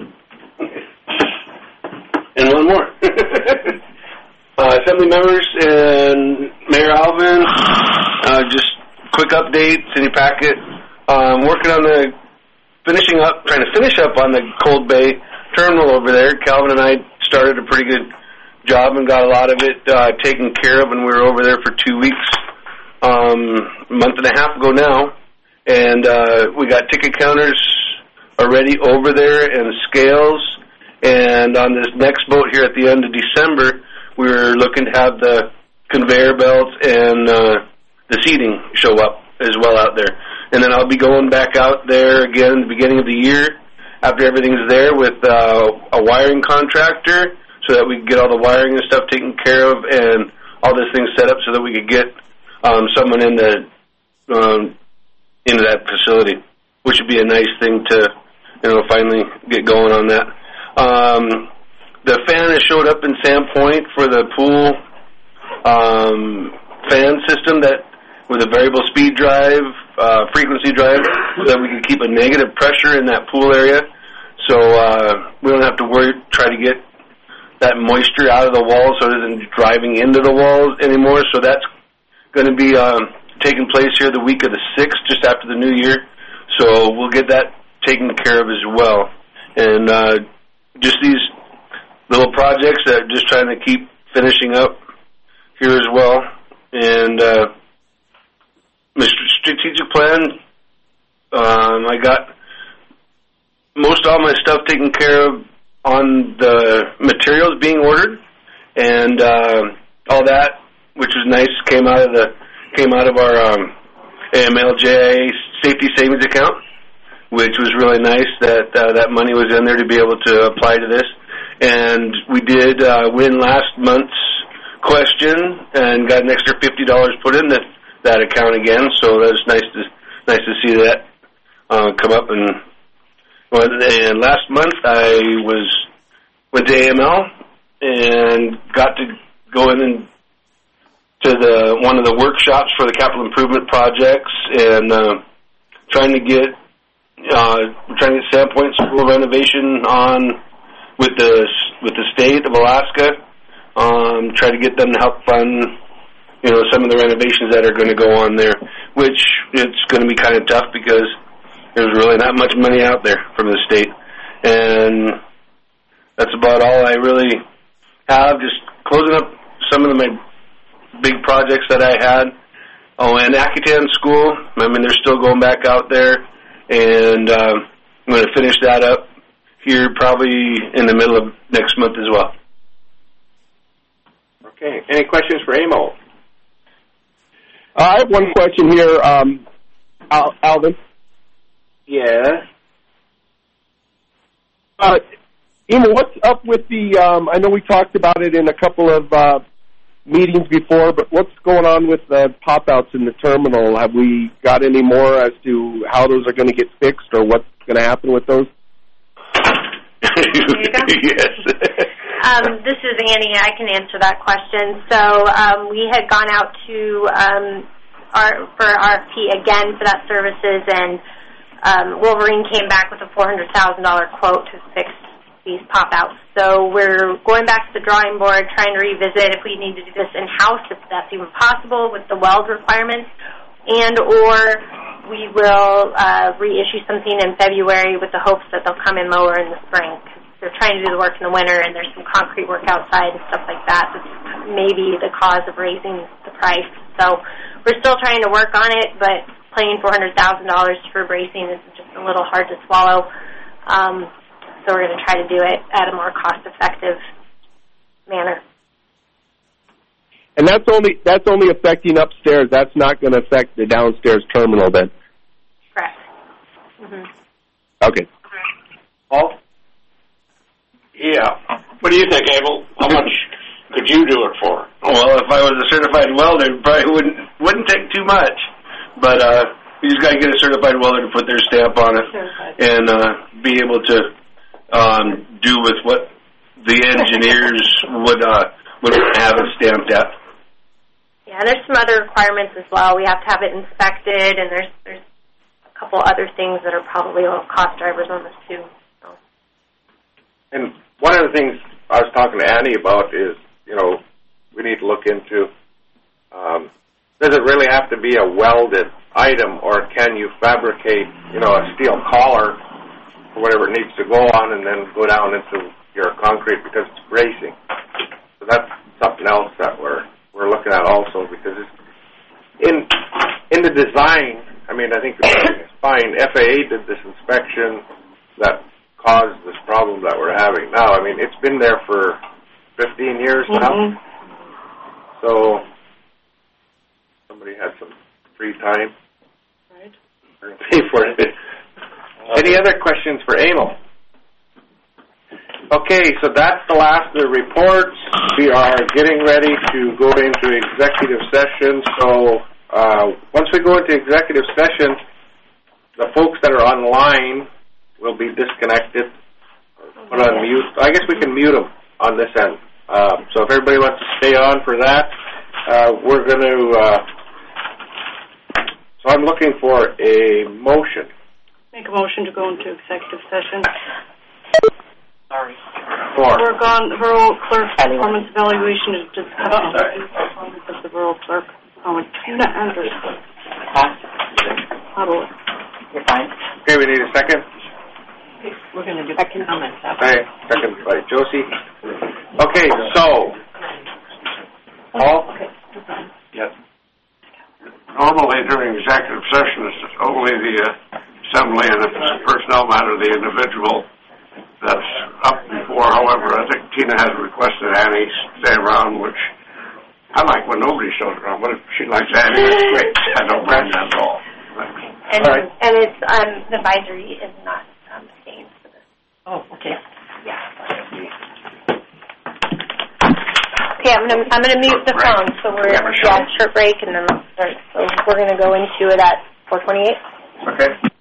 And one more. Assembly members and Mayor Alvin, just quick updates in your packet. Working on trying to finish up on the Cold Bay terminal over there. Calvin and I started a pretty good job and got a lot of it taken care of, and we were over there for 2 weeks, a month and a half ago now, and we got ticket counters already over there and scales, and on this next boat here at the end of December, we were looking to have the conveyor belts and the seating show up as well out there. And then I'll be going back out there again at the beginning of the year after everything's there with a wiring contractor so that we can get all the wiring and stuff taken care of and all this thing set up so that we could get someone into that facility, which would be a nice thing to, finally get going on that. The fan has showed up in Sandpoint for the pool fan system with a variable speed drive, frequency drive, so that we can keep a negative pressure in that pool area. So we don't have to try to get that moisture out of the walls so it isn't driving into the walls anymore. So that's going to be taking place here the week of the 6th, just after the new year. So we'll get that taken care of as well. And just these little projects that just trying to keep finishing up here as well. And the strategic plan, I got most all my stuff taken care of on the materials being ordered, and all that, which was nice, came out of our AMLJ safety savings account, which was really nice that money was in there to be able to apply to this. And we did win last month's question and got an extra $50 put in that account again. So that was nice to see that come up. And last month I went to AML and got to go in to one of the workshops for the capital improvement projects and trying to get Sandpoint School renovation on with the state of Alaska. Try to get them to help fund some of the renovations that are going to go on there, which it's going to be kind of tough because there's really not much money out there from the state. And that's about all I really have, just closing up some of my big projects that I had. Oh, and Akutan School, they're still going back out there, and I'm going to finish that up here probably in the middle of next month as well. Okay. Any questions for Amo? I have one question here, Alvin. Yeah. Emo, what's up with the, I know we talked about it in a couple of meetings before, but what's going on with the pop-outs in the terminal? Have we got any more as to how those are going to get fixed or what's going to happen with those? Yes. This is Annie. I can answer that question. So we had gone out to for RFP again for that services, and Wolverine came back with a $400,000 quote to fix these pop-outs. So we're going back to the drawing board, trying to revisit if we need to do this in-house, if that's even possible with the weld requirements, and or we will reissue something in February with the hopes that they'll come in lower in the spring. They're trying to do the work in the winter, and there's some concrete work outside and stuff like that. That's maybe the cause of raising the price. So we're still trying to work on it, but paying $400,000 for bracing is just a little hard to swallow. So we're going to try to do it at a more cost-effective manner. And that's only affecting upstairs. That's not going to affect the downstairs terminal then? Correct. Mm-hmm. Okay. Paul? Yeah. What do you think, Abel? How much could you do it for? Well, if I was a certified welder, it probably wouldn't take too much. But you just got to get a certified welder to put their stamp on it and be able to do with what the engineers would have it stamped at. Yeah, and there's some other requirements as well. We have to have it inspected, and there's a couple other things that are probably will cost drivers on this too. So. And one of the things I was talking to Annie about is, we need to look into, does it really have to be a welded item, or can you fabricate, a steel collar or whatever it needs to go on and then go down into your concrete because it's bracing? So that's something else that we're looking at also, because it's in the design. I mean, I think it's fine. FAA did this inspection that caused this problem that we're having now. I mean, it's been there for 15 years now. So somebody had some free time. Right. We're going to pay for it. Any other questions for Emil? Okay, so that's the last of the reports. We are getting ready to go into executive session. So once we go into executive session, the folks that are online will be disconnected, put on mute. I guess we can mute them on this end. So if everybody wants to stay on for that, we're going to... So I'm looking for a motion. Make a motion to go into executive session. Sorry. We're gone. The borough clerk's performance evaluation is discussed. Performance of the borough clerk. Tina Anderson. You're fine. Okay, we need a second. We're going to do second comments. Okay, second by Josie. Okay, so Paul? Yes. Normally during executive session, it's only the assembly, and if it's a personnel matter, the individual that's up before. However, I think Tina has requested Annie stay around, which I like when nobody shows around. But if she likes Annie, that's great. I don't mind that at all. And it's the advisory is not staying for this. Oh, okay. Yeah. Okay, I'm gonna mute the phone. So we're short break, and then we'll start. So we're gonna go into it at 4:28. Okay.